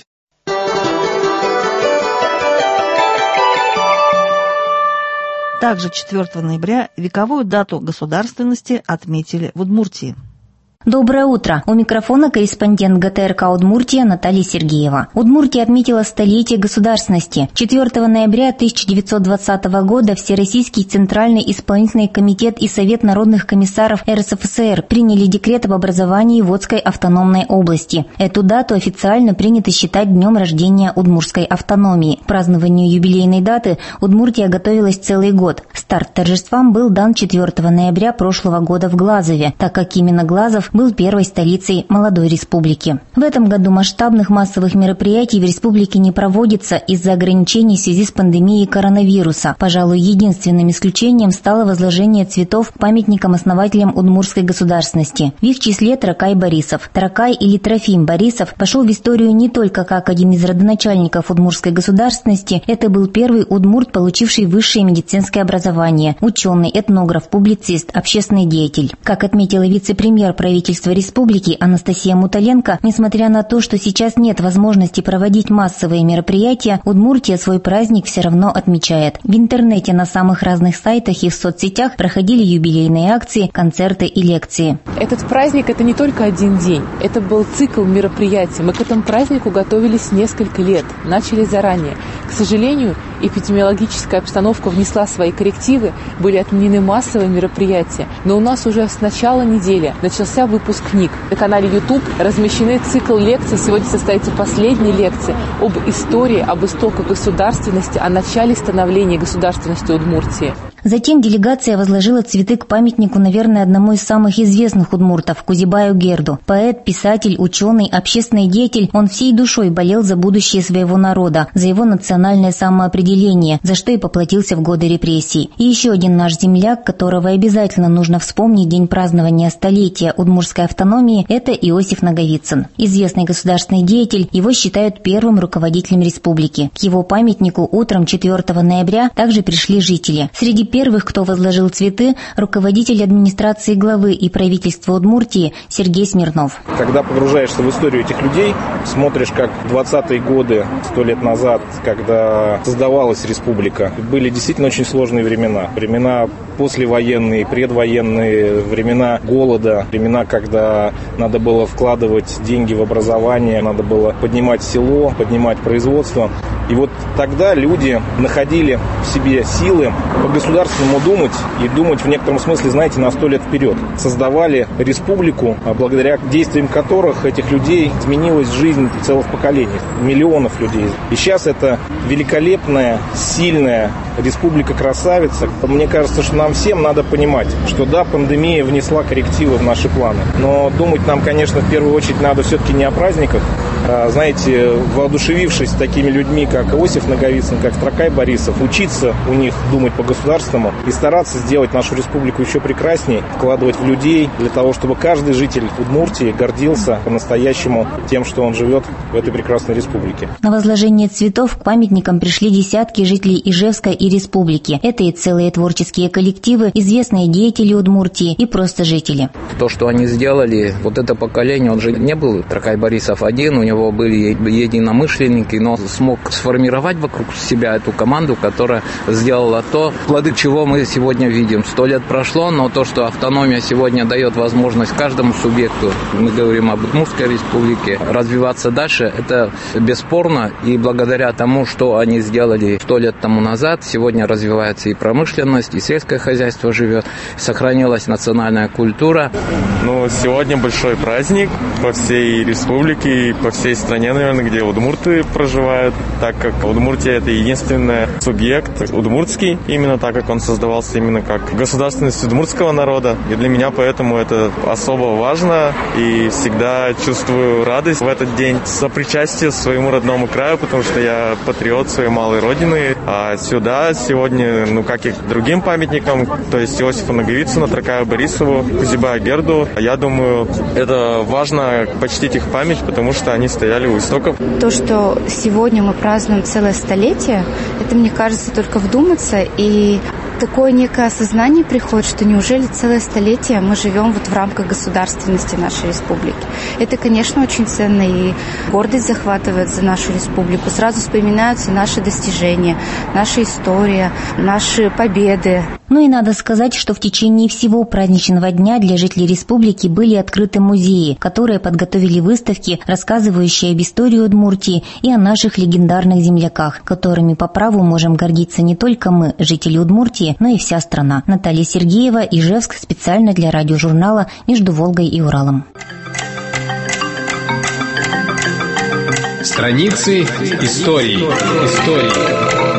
Также четвёртого ноября вековую дату государственности отметили в Удмуртии. Доброе утро. У микрофона корреспондент ГТРК «Удмуртия» Наталья Сергеева. Удмуртия отметила столетие государственности. четвёртого ноября тысяча девятьсот двадцатого года Всероссийский Центральный исполнительный комитет и Совет народных комиссаров эр эс эф эс эр приняли декрет об образовании Водской автономной области. Эту дату официально принято считать днем рождения удмуртской автономии. К празднованию юбилейной даты Удмуртия готовилась целый год. Старт торжествам был дан четвёртого ноября прошлого года в Глазове, так как именно Глазов был первой столицей молодой республики. В этом году масштабных массовых мероприятий в республике не проводится из-за ограничений в связи с пандемией коронавируса. Пожалуй, единственным исключением стало возложение цветов к памятникам основателям удмуртской государственности. В их числе Тракай Борисов. Тракай или Трофим Борисов пошел в историю не только как один из родоначальников удмуртской государственности, это был первый удмурт, получивший высшее медицинское образование, ученый, этнограф, публицист, общественный деятель. Как отметила вице-премьер правительства республики Анастасия Муталенко, несмотря на то, что сейчас нет возможности проводить массовые мероприятия, Удмуртия свой праздник все равно отмечает. В интернете на самых разных сайтах и в соцсетях проходили юбилейные акции, концерты и лекции. Этот праздник – это не только один день, это был цикл мероприятий. Мы к этому празднику готовились несколько лет, начали заранее. К сожалению, эпидемиологическая обстановка внесла свои коррективы, были отменены массовые мероприятия. Но у нас уже с начала недели начался выпуск книг. На канале YouTube размещены цикл лекций. Сегодня состоится последняя лекция об истории, об истоках государственности, о начале становления государственности Удмуртии. Затем делегация возложила цветы к памятнику, наверное, одному из самых известных удмуртов – Кузибаю Герду. Поэт, писатель, ученый, общественный деятель, он всей душой болел за будущее своего народа, за его национальное самоопределение, за что и поплатился в годы репрессий. И еще один наш земляк, которого обязательно нужно вспомнить день празднования столетия удмуртской автономии – это Иосиф Наговицын. Известный государственный деятель, его считают первым руководителем республики. К его памятнику утром четвёртого ноября также пришли жители. Среди первых, кто возложил цветы, руководитель администрации главы и правительства Удмуртии Сергей Смирнов. Когда погружаешься в историю этих людей, смотришь, как в двадцатые годы, сто лет назад, когда создавалась республика, были действительно очень сложные времена. Времена послевоенные, предвоенные, времена голода, времена, когда надо было вкладывать деньги в образование, надо было поднимать село, поднимать производство. И вот тогда люди находили в себе силы по-государственному думать и думать в некотором смысле, знаете, на сто лет вперед. Создавали республику, благодаря действиям которых этих людей изменилась жизнь целых поколений, миллионов людей. И сейчас это великолепная, сильная республика-красавица. Мне кажется, что нам всем надо понимать, что да, пандемия внесла коррективы в наши планы. Но думать нам, конечно, в первую очередь надо все-таки не о праздниках. Знаете, воодушевившись такими людьми, как Иосиф Наговицын, как Тракай Борисов, учиться у них думать по-государственному и стараться сделать нашу республику еще прекраснее, вкладывать в людей для того, чтобы каждый житель Удмуртии гордился по-настоящему тем, что он живет в этой прекрасной республике. На возложение цветов к памятникам пришли десятки жителей Ижевска и республики. Это и целые творческие коллективы, известные деятели Удмуртии и просто жители. То, что они сделали, вот это поколение, он же не был Тракай Борисов один, у него были единомышленники, но смог сформировать вокруг себя эту команду, которая сделала то, плоды чего мы сегодня видим. Сто лет прошло, но то, что автономия сегодня дает возможность каждому субъекту, мы говорим об Удмуртской республике, развиваться дальше, это бесспорно. И благодаря тому, что они сделали сто лет тому назад, сегодня развивается и промышленность, и сельское хозяйство живет, сохранилась национальная культура. Ну, сегодня большой праздник по всей республике и по всей стране, наверное, где удмурты проживают, так как Удмуртия — это единственный субъект удмуртский, именно так как он создавался именно как государственность удмуртского народа. И для меня поэтому это особо важно, и всегда чувствую радость в этот день, сопричастие своему родному краю, потому что я патриот своей малой родины. А сюда сегодня, ну, как и к другим памятникам, то есть Иосифу Наговицыну, Тракаю Борисову, Кузибаю Герду, я думаю, это важно почтить их память, потому что они стояли у истоков. То, что сегодня мы празднуем целое столетие, это, мне кажется, только вдуматься и такое некое осознание приходит, что неужели целое столетие мы живем вот в рамках государственности нашей республики. Это, конечно, очень ценно, и гордость захватывает за нашу республику. Сразу вспоминаются наши достижения, наша история, наши победы. Ну и надо сказать, что в течение всего праздничного дня для жителей республики были открыты музеи, которые подготовили выставки, рассказывающие об истории Удмуртии и о наших легендарных земляках, которыми по праву можем гордиться не только мы, жители Удмуртии, но и вся страна. Наталья Сергеева, Ижевск, специально для радиожурнала «Между Волгой и Уралом». Страницы истории. Истории.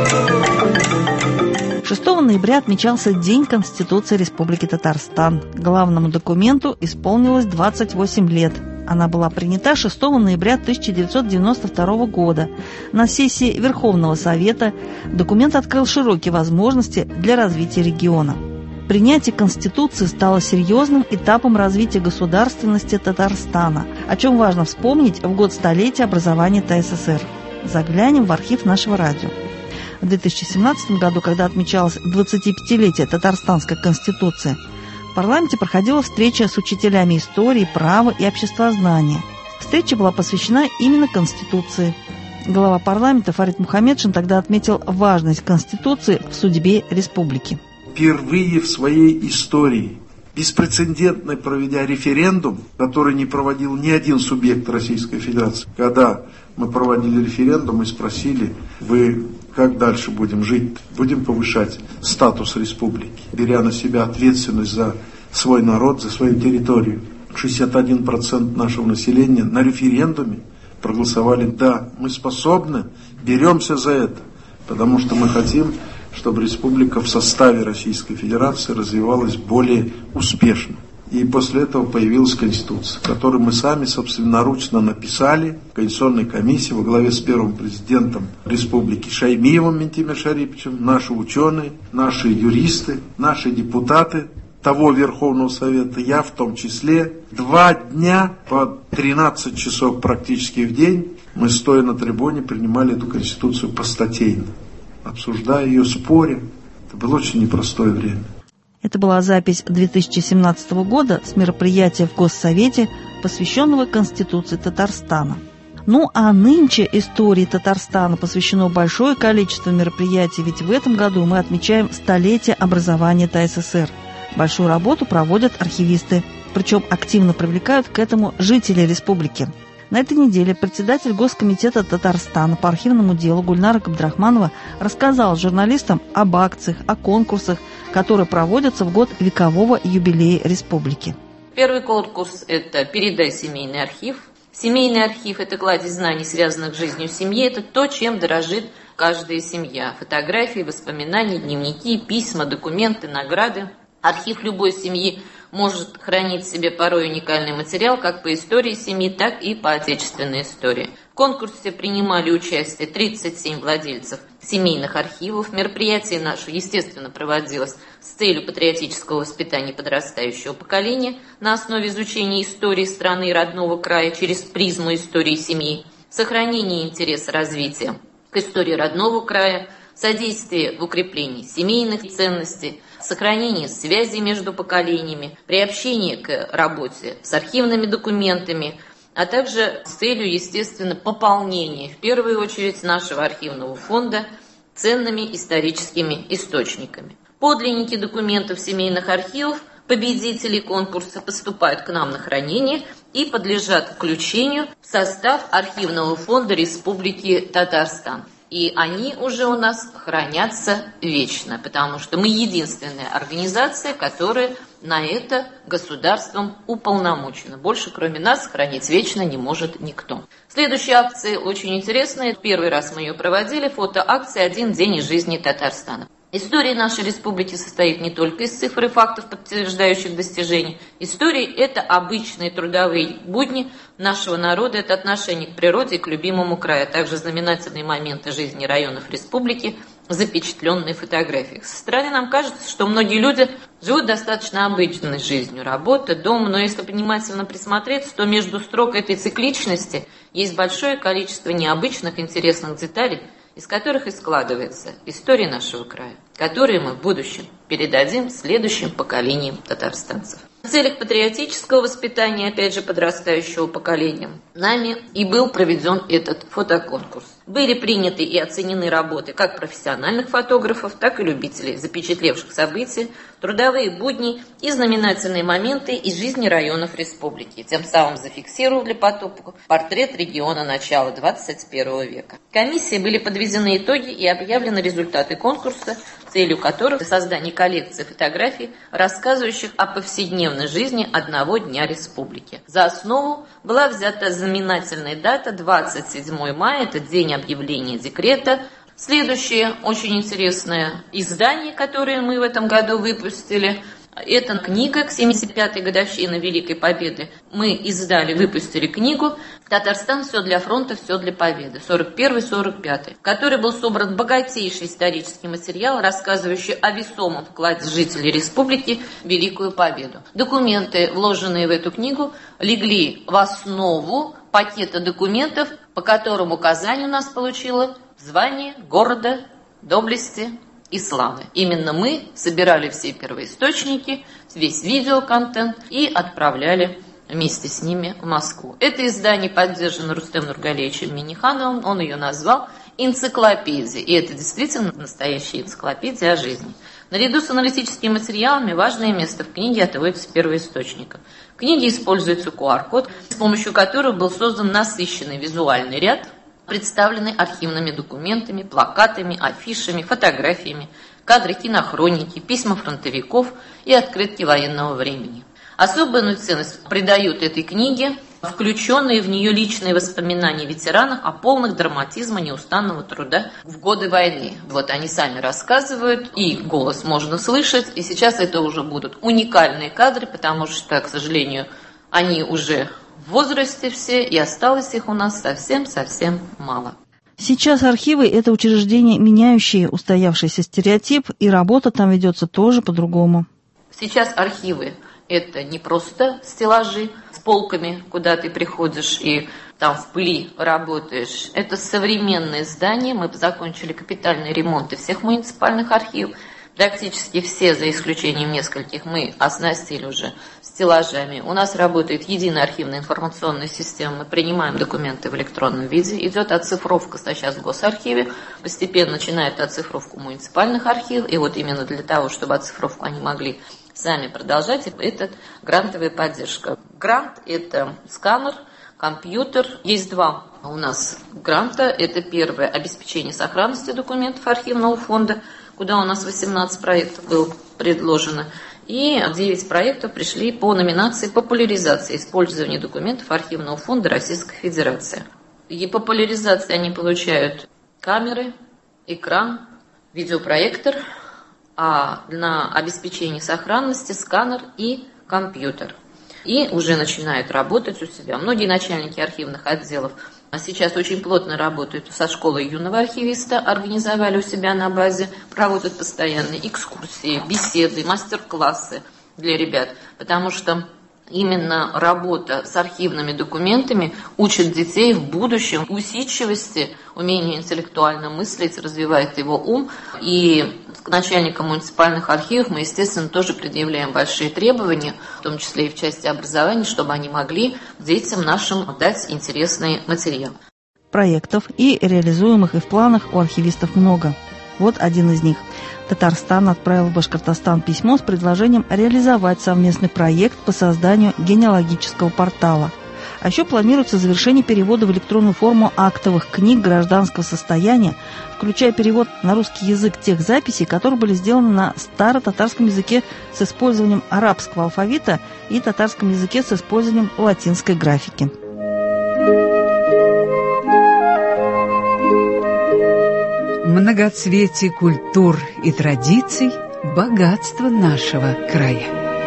шестого ноября отмечался День Конституции Республики Татарстан. Главному документу исполнилось двадцать восемь лет. Она была принята шестого ноября тысяча девятьсот девяносто второго года. На сессии Верховного Совета документ открыл широкие возможности для развития региона. Принятие Конституции стало серьезным этапом развития государственности Татарстана, о чем важно вспомнить в год столетия образования ТССР. Заглянем в архив нашего радио. В две тысячи семнадцатом году, когда отмечалось двадцатипятилетие Татарстанской Конституции, в парламенте проходила встреча с учителями истории, права и обществознания. Встреча была посвящена именно Конституции. Глава парламента Фарид Мухаммедшин тогда отметил важность Конституции в судьбе республики. Впервые в своей истории, беспрецедентно проведя референдум, который не проводил ни один субъект Российской Федерации, когда мы проводили референдум и спросили, вы как дальше будем жить? Будем повышать статус республики, беря на себя ответственность за свой народ, за свою территорию. шестьдесят один процент нашего населения на референдуме проголосовали «да, мы способны, беремся за это», потому что мы хотим, чтобы республика в составе Российской Федерации развивалась более успешно. И после этого появилась Конституция, которую мы сами собственноручно написали в Конституционной комиссии во главе с первым президентом республики Шаймиевым Ментимир Шариповичем, наши ученые, наши юристы, наши депутаты того Верховного Совета, я в том числе. Два дня по тринадцать часов практически в день мы, стоя на трибуне, принимали эту Конституцию постатейно, обсуждая ее, споря. Это было очень непростое время. Это была запись две тысячи семнадцатого года с мероприятия в Госсовете, посвященного Конституции Татарстана. Ну а нынче истории Татарстана посвящено большое количество мероприятий, ведь в этом году мы отмечаем столетие образования ТССР. Большую работу проводят архивисты, причем активно привлекают к этому жители республики. На этой неделе председатель Госкомитета Татарстана по архивному делу Гульнара Габдрахманова рассказал журналистам об акциях, о конкурсах, которые проводятся в год векового юбилея республики. Первый конкурс – это «Передай семейный архив». Семейный архив – это кладезь знаний, связанных с жизнью семьи. Это то, чем дорожит каждая семья. Фотографии, воспоминания, дневники, письма, документы, награды. Архив любой семьи может хранить в себе порой уникальный материал как по истории семьи, так и по отечественной истории. В конкурсе принимали участие тридцать семь владельцев семейных архивов. Мероприятие наше, естественно, проводилось с целью патриотического воспитания подрастающего поколения на основе изучения истории страны и родного края через призму истории семьи, сохранения интереса развития к истории родного края, содействие в укреплении семейных ценностей, сохранение связей между поколениями, приобщение к работе с архивными документами, а также с целью, естественно, пополнения, в первую очередь, нашего архивного фонда ценными историческими источниками. Подлинники документов семейных архивов победителей конкурса поступают к нам на хранение и подлежат включению в состав архивного фонда Республики Татарстан. И они уже у нас хранятся вечно, потому что мы единственная организация, которая на это государством уполномочена. Больше, кроме нас, хранить вечно не может никто. Следующая акция очень интересная. Первый раз мы ее проводили. Фотоакция «Один день из жизни Татарстана». История нашей республики состоит не только из цифр и фактов, подтверждающих достижения. История – это обычные трудовые будни нашего народа, это отношение к природе и к любимому краю, а также знаменательные моменты жизни районов республики, запечатленные в фотографиях. Со стороны нам кажется, что многие люди живут достаточно обычной жизнью, работа, дом, но если внимательно присмотреться, то между строк этой цикличности есть большое количество необычных, интересных деталей, из которых и складывается история нашего края, которую мы в будущем передадим следующим поколениям татарстанцев. В целях патриотического воспитания, опять же, подрастающего поколения, нами и был проведен этот фотоконкурс. Были приняты и оценены работы как профессиональных фотографов, так и любителей, запечатлевших события, трудовые будни и знаменательные моменты из жизни районов республики, тем самым зафиксировав для потока портрет региона начала двадцать первого века. Комиссии были подведены итоги и объявлены результаты конкурса, целью которых создание коллекции фотографий, рассказывающих о повседневной жизни одного дня республики. За основу была взята знаменательная дата двадцать седьмого мая, это день объявления декрета. Следующее очень интересное издание, которое мы в этом году выпустили, это книга к семьдесят пятой годовщине Великой Победы. Мы издали, выпустили книгу «Татарстан. Все для фронта, все для победы» сорок первый сорок пятый, в которой был собран богатейший исторический материал, рассказывающий о весомом вкладе жителей республики в Великую Победу. Документы, вложенные в эту книгу, легли в основу пакета документов, по которым указание у нас получило звание города доблести и славы. Именно мы собирали все первоисточники, весь видеоконтент и отправляли вместе с ними в Москву. Это издание поддержано Рустемом Нургалиевичем Миннихановым, он ее назвал энциклопедией. И это действительно настоящая энциклопедия о жизни. Наряду с аналитическими материалами важное место в книге отводится первоисточникам. В книге используется ку ар код, с помощью которого был создан насыщенный визуальный ряд, представленный архивными документами, плакатами, афишами, фотографиями, кадры кинохроники, письма фронтовиков и открытки военного времени. Особенную ценность придают этой книге включенные в нее личные воспоминания ветеранов о полных драматизма неустанного труда в годы войны. Вот они сами рассказывают, и голос можно слышать, и сейчас это уже будут уникальные кадры, потому что, к сожалению, они уже в возрасте все, и осталось их у нас совсем-совсем мало. Сейчас архивы – это учреждения, меняющие устоявшийся стереотип, и работа там ведется тоже по-другому. Сейчас архивы – это не просто стеллажи с полками, куда ты приходишь и там в пыли работаешь. Это современные здания. Мы закончили капитальные ремонты всех муниципальных архивов. Практически все, за исключением нескольких, мы оснастили уже стеллажами. У нас работает единая архивная информационная система. Мы принимаем документы в электронном виде. Идет оцифровка сейчас в Госархиве. Постепенно начинает оцифровку муниципальных архивов. И вот именно для того, чтобы оцифровку они могли сами продолжать, это грантовая поддержка. Грант – это сканер, компьютер. Есть два у нас гранта. Это первое – обеспечение сохранности документов архивного фонда, куда у нас восемнадцать проектов было предложено. И девять проектов пришли по номинации «Популяризация использования документов архивного фонда Российской Федерации». И популяризации они получают камеры, экран, видеопроектор, а на обеспечение сохранности сканер и компьютер. И уже начинают работать у себя. Многие начальники архивных отделов сейчас очень плотно работают со школой юного архивиста, организовали у себя на базе, проводят постоянные экскурсии, беседы, мастер-классы для ребят, потому что именно работа с архивными документами учит детей в будущем усидчивости, умению интеллектуально мыслить, развивает его ум. И к начальникам муниципальных архивов мы, естественно, тоже предъявляем большие требования, в том числе и в части образования, чтобы они могли детям нашим дать интересный материал. Проектов и реализуемых и в планах у архивистов много. Вот один из них. Татарстан отправил в Башкортостан письмо с предложением реализовать совместный проект по созданию генеалогического портала. А еще планируется завершение перевода в электронную форму актовых книг гражданского состояния, включая перевод на русский язык тех записей, которые были сделаны на старо-татарском языке с использованием арабского алфавита и татарском языке с использованием латинской графики. Многоцветие культур и традиций – богатство нашего края.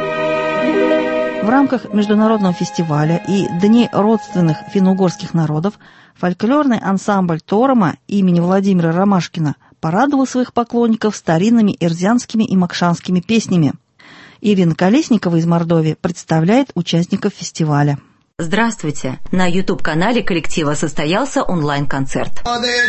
В рамках международного фестиваля и Дней родственных финно-угорских народов фольклорный ансамбль Торома имени Владимира Ромашкина порадовал своих поклонников старинными эрзянскими и макшанскими песнями. Ирина Колесникова из Мордовии представляет участников фестиваля. Здравствуйте! На YouTube-канале коллектива состоялся онлайн-концерт.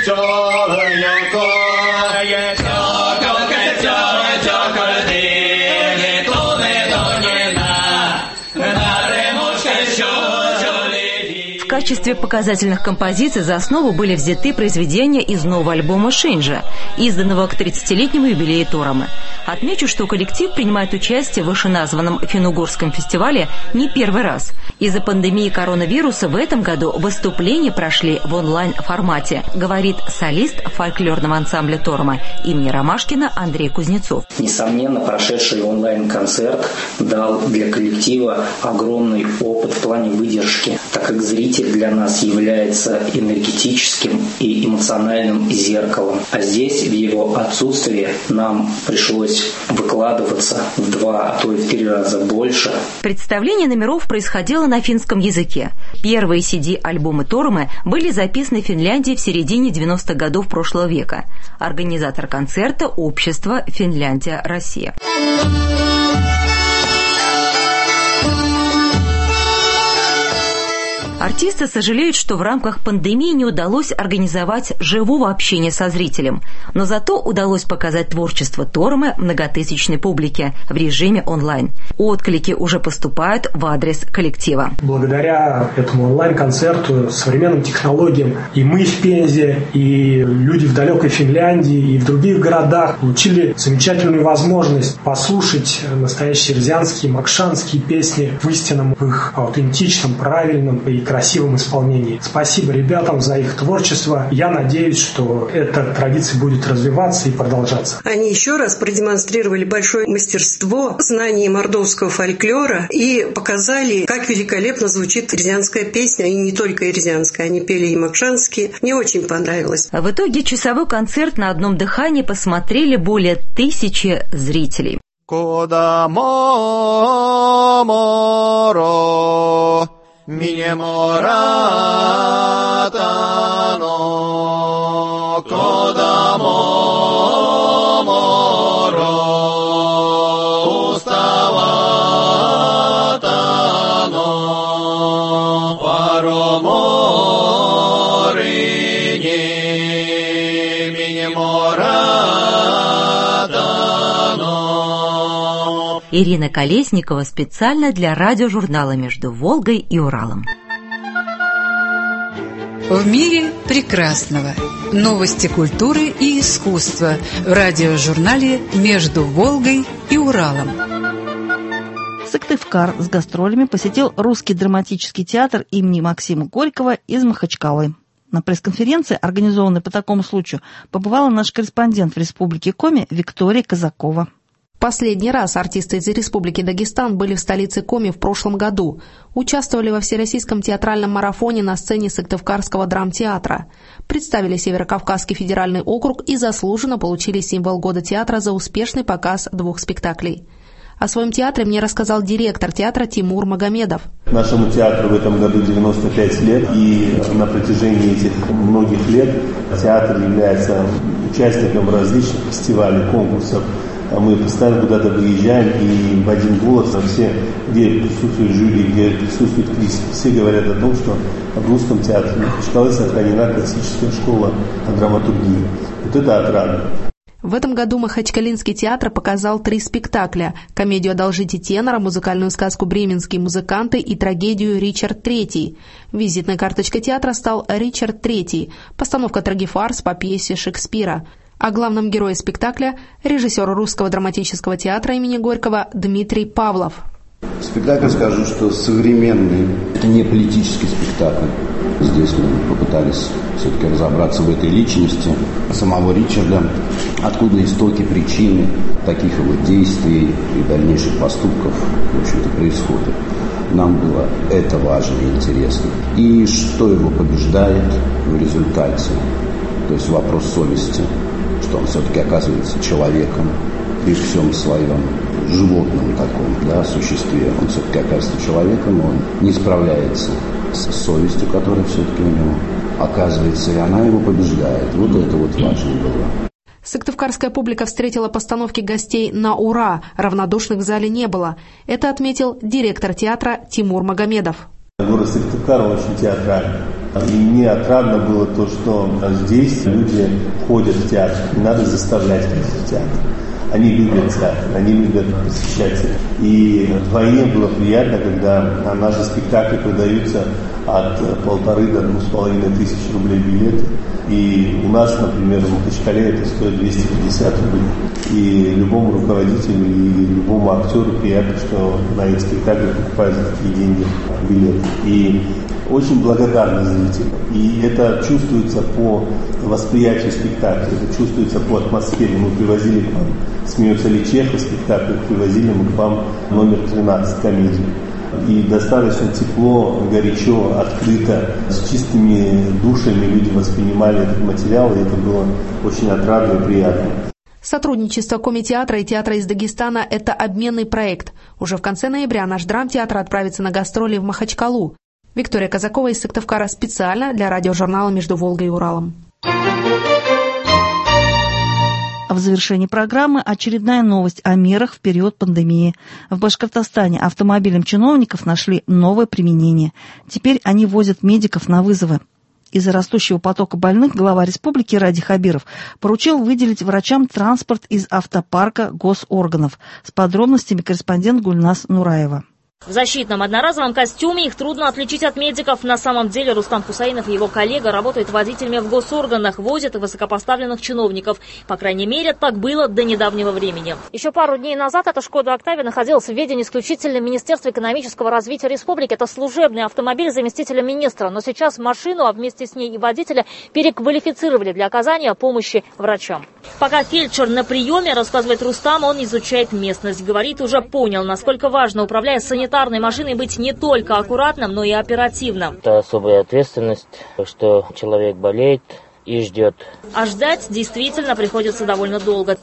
В качестве показательных композиций за основу были взяты произведения из нового альбома Шинджа, изданного к тридцатилетнему юбилею Торомы. Отмечу, что коллектив принимает участие в вышеназванном финно-угорском фестивале не первый раз. Из-за пандемии коронавируса в этом году выступления прошли в онлайн-формате, говорит солист фольклорного ансамбля Торома имени Ромашкина Андрей Кузнецов. Несомненно, прошедший онлайн-концерт дал для коллектива огромный опыт в плане выдержки, так как зритель для нас является энергетическим и эмоциональным зеркалом. А здесь, в его отсутствии, нам пришлось выкладываться в два, а то и в три раза больше. Представление номеров происходило на финском языке. Первые си ди-альбомы Торомы были записаны в Финляндии в середине девяностых годов прошлого века. Организатор концерта – общество «Финляндия-Россия». Артисты сожалеют, что в рамках пандемии не удалось организовать живого общения со зрителем, но зато удалось показать творчество Торомы многотысячной публике в режиме онлайн. Отклики уже поступают в адрес коллектива. Благодаря этому онлайн-концерту, современным технологиям, и мы в Пензе, и люди в далекой Финляндии, и в других городах получили замечательную возможность послушать настоящие рязанские, макшанские песни в истинном, в их аутентичном, правильном и красивом исполнении. Спасибо ребятам за их творчество. Я надеюсь, что эта традиция будет развиваться и продолжаться. Они еще раз продемонстрировали большое мастерство, знание мордовского фольклора и показали, как великолепно звучит рязанская песня, и не только рязанская, они пели и макшанские. Мне очень понравилось. В итоге часовой концерт на одном дыхании посмотрели более тысячи зрителей. Минеморатано, кодамоморо, уставатано, пароморине, минеморатано. Ирина Колесникова специально для радиожурнала «Между Волгой и Уралом». В мире прекрасного. Новости культуры и искусства в радиожурнале «Между Волгой и Уралом». Сыктывкар с гастролями посетил Русский драматический театр имени Максима Горького из Махачкалы. На пресс-конференции, организованной по такому случаю, побывала наш корреспондент в Республике Коми Виктория Казакова. Последний раз артисты из Республики Дагестан были в столице Коми в прошлом году. Участвовали во всероссийском театральном марафоне на сцене Сыктывкарского драмтеатра. Представили Северокавказский федеральный округ и заслуженно получили символ года театра за успешный показ двух спектаклей. О своем театре мне рассказал директор театра Тимур Магомедов. Нашему театру в этом году девяносто пять лет, и на протяжении этих многих лет театр является участником различных фестивалей, конкурсов. Мы постоянно куда-то выезжаем, и в один голос все, где присутствует жюри, где присутствует критики, все говорят о том, что в русском театре Махачкалы сохранена классическая школа драматургии. Вот это отрадно. В этом году Махачкалинский театр показал три спектакля – комедию «Одолжите тенора», музыкальную сказку «Бременские музыканты» и трагедию «Ричард Третий». Визитной карточкой театра стал «Ричард Третий», постановка трагифарс по пьесе Шекспира. О главном герое спектакля – режиссер Русского драматического театра имени Горького Дмитрий Павлов. Спектакль, скажу, что современный. Это не политический спектакль. Здесь мы попытались все-таки разобраться в этой личности самого Ричарда, откуда истоки, причины таких его действий и дальнейших поступков, в общем-то, происходят. Нам было это важно и интересно. И что его побеждает в результате, то есть вопрос совести, что он все-таки оказывается человеком при всем своем животном таком, да, существе. Он все-таки оказывается человеком, он не справляется с совестью, которая все-таки у него оказывается, и она его побеждает. Вот это вот важно было. Сыктывкарская публика встретила постановки гостей на ура, равнодушных в зале не было. Это отметил директор театра Тимур Магомедов. Город Сыктывкар очень театральный. И мне отрадно было то, что здесь люди ходят в театр. Не надо заставлять ходить в театр. Они любят театр, они любят посещать театр. И вдвойне было приятно, когда наши спектакли продаются от полторы до двух с половиной тысяч рублей билет. И у нас, например, в Махачкале это стоит двести пятьдесят рублей. И любому руководителю и любому актеру приятно, что на эти спектакли покупают за такие деньги билеты. И очень благодарны зрителям. И это чувствуется по восприятию спектакля, это чувствуется по атмосфере. Мы привозили к вам «Смеется ли Чехов» спектакль, привозили мы к вам номер тринадцать, комедию. И достаточно тепло, горячо, открыто, с чистыми душами люди воспринимали этот материал, и это было очень отрадно и приятно. Сотрудничество Коми-театра и театра из Дагестана – это обменный проект. Уже в конце ноября наш драмтеатр отправится на гастроли в Махачкалу. Виктория Казакова из Сыктывкара специально для радиожурнала «Между Волгой и Уралом». В завершении программы очередная новость о мерах в период пандемии. В Башкортостане автомобилям чиновников нашли новое применение. Теперь они возят медиков на вызовы. Из-за растущего потока больных глава республики Ради Хабиров поручил выделить врачам транспорт из автопарка госорганов. С подробностями корреспондент Гульнас Нураева. В защитном одноразовом костюме их трудно отличить от медиков. На самом деле Рустам Хусаинов и его коллега работают водителями в госорганах, возят высокопоставленных чиновников. По крайней мере, так было до недавнего времени. Еще пару дней назад эта «Шкода Октавия» находилась в ведении исключительно Министерства экономического развития республики. Это служебный автомобиль заместителя министра. Но сейчас машину, а вместе с ней и водителя, переквалифицировали для оказания помощи врачам. Пока фельдшер на приеме, рассказывает Рустам, он изучает местность. Говорит, уже понял, насколько важно, управляя санитарной машиной, быть не только аккуратным, но и оперативным. Это особая ответственность, что человек болеет и ждет. А ждать действительно приходится довольно долго.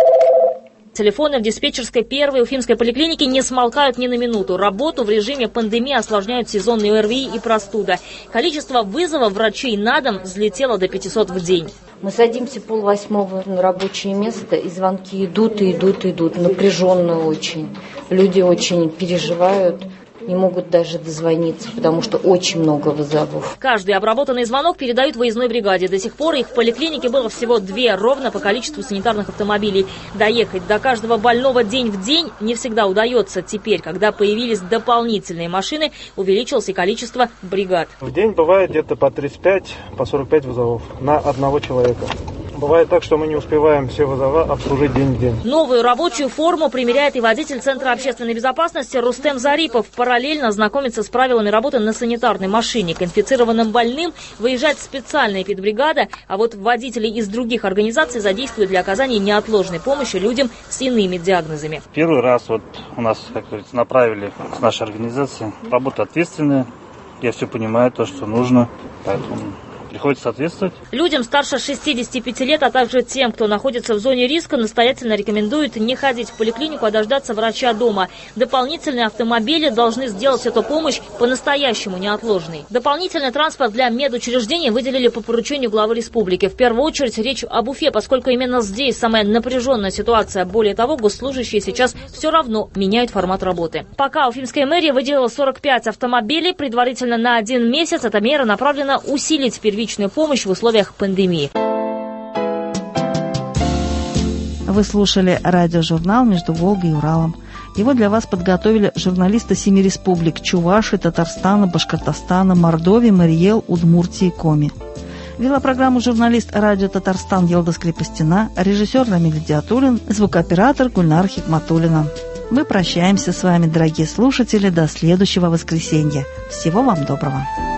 Телефоны в диспетчерской первой уфимской поликлинике не смолкают ни на минуту. Работу в режиме пандемии осложняют сезонные ОРВИ и простуда. Количество вызовов врачей на дом взлетело до пятисот в день. Мы садимся полвосьмого на рабочее место, и звонки идут, и идут, и идут. Напряженно очень. Люди очень переживают, не могут даже дозвониться, потому что очень много вызовов. Каждый обработанный звонок передают выездной бригаде. До сих пор их в поликлинике было всего две, ровно по количеству санитарных автомобилей. Доехать до каждого больного день в день не всегда удается. Теперь, когда появились дополнительные машины, увеличилось и количество бригад. В день бывает где-то по тридцать пять, по сорок пять вызовов на одного человека. Бывает так, что мы не успеваем все вызова обслужить день в день. Новую рабочую форму примеряет и водитель Центра общественной безопасности Рустем Зарипов. Параллельно знакомится с правилами работы на санитарной машине. К инфицированным больным выезжает специальная эпидбригада, а вот водителей из других организаций задействуют для оказания неотложной помощи людям с иными диагнозами. Первый раз вот у нас, как говорится, направили с нашей организации. Работа ответственная. Я все понимаю, то, что нужно. Поэтому приходится соответствовать. Людям старше шестидесяти пяти лет, а также тем, кто находится в зоне риска, настоятельно рекомендуют не ходить в поликлинику, а дождаться врача дома. Дополнительные автомобили должны сделать эту помощь по-настоящему неотложной. Дополнительный транспорт для медучреждений выделили по поручению главы республики. В первую очередь речь об Уфе, поскольку именно здесь самая напряженная ситуация. Более того, госслужащие сейчас все равно меняют формат работы. Пока уфимская мэрия выделила сорок пять автомобилей, предварительно на один месяц, эта мера направлена усилить первичную первичную помощь в условиях пандемии. Вы слушали радиожурнал «Между Волгой и Уралом». Его для вас подготовили журналисты семи республик – Чувашии, Татарстана, Башкортостана, Мордовии, Мариэл, Удмуртии, Коми. Вела программу журналист радио «Татарстан» Елдас Крепостина, режиссер Рамиль Диатуллин, звукооператор Гульнар Хикматуллина. Мы прощаемся с вами, дорогие слушатели, до следующего воскресенья. Всего вам доброго.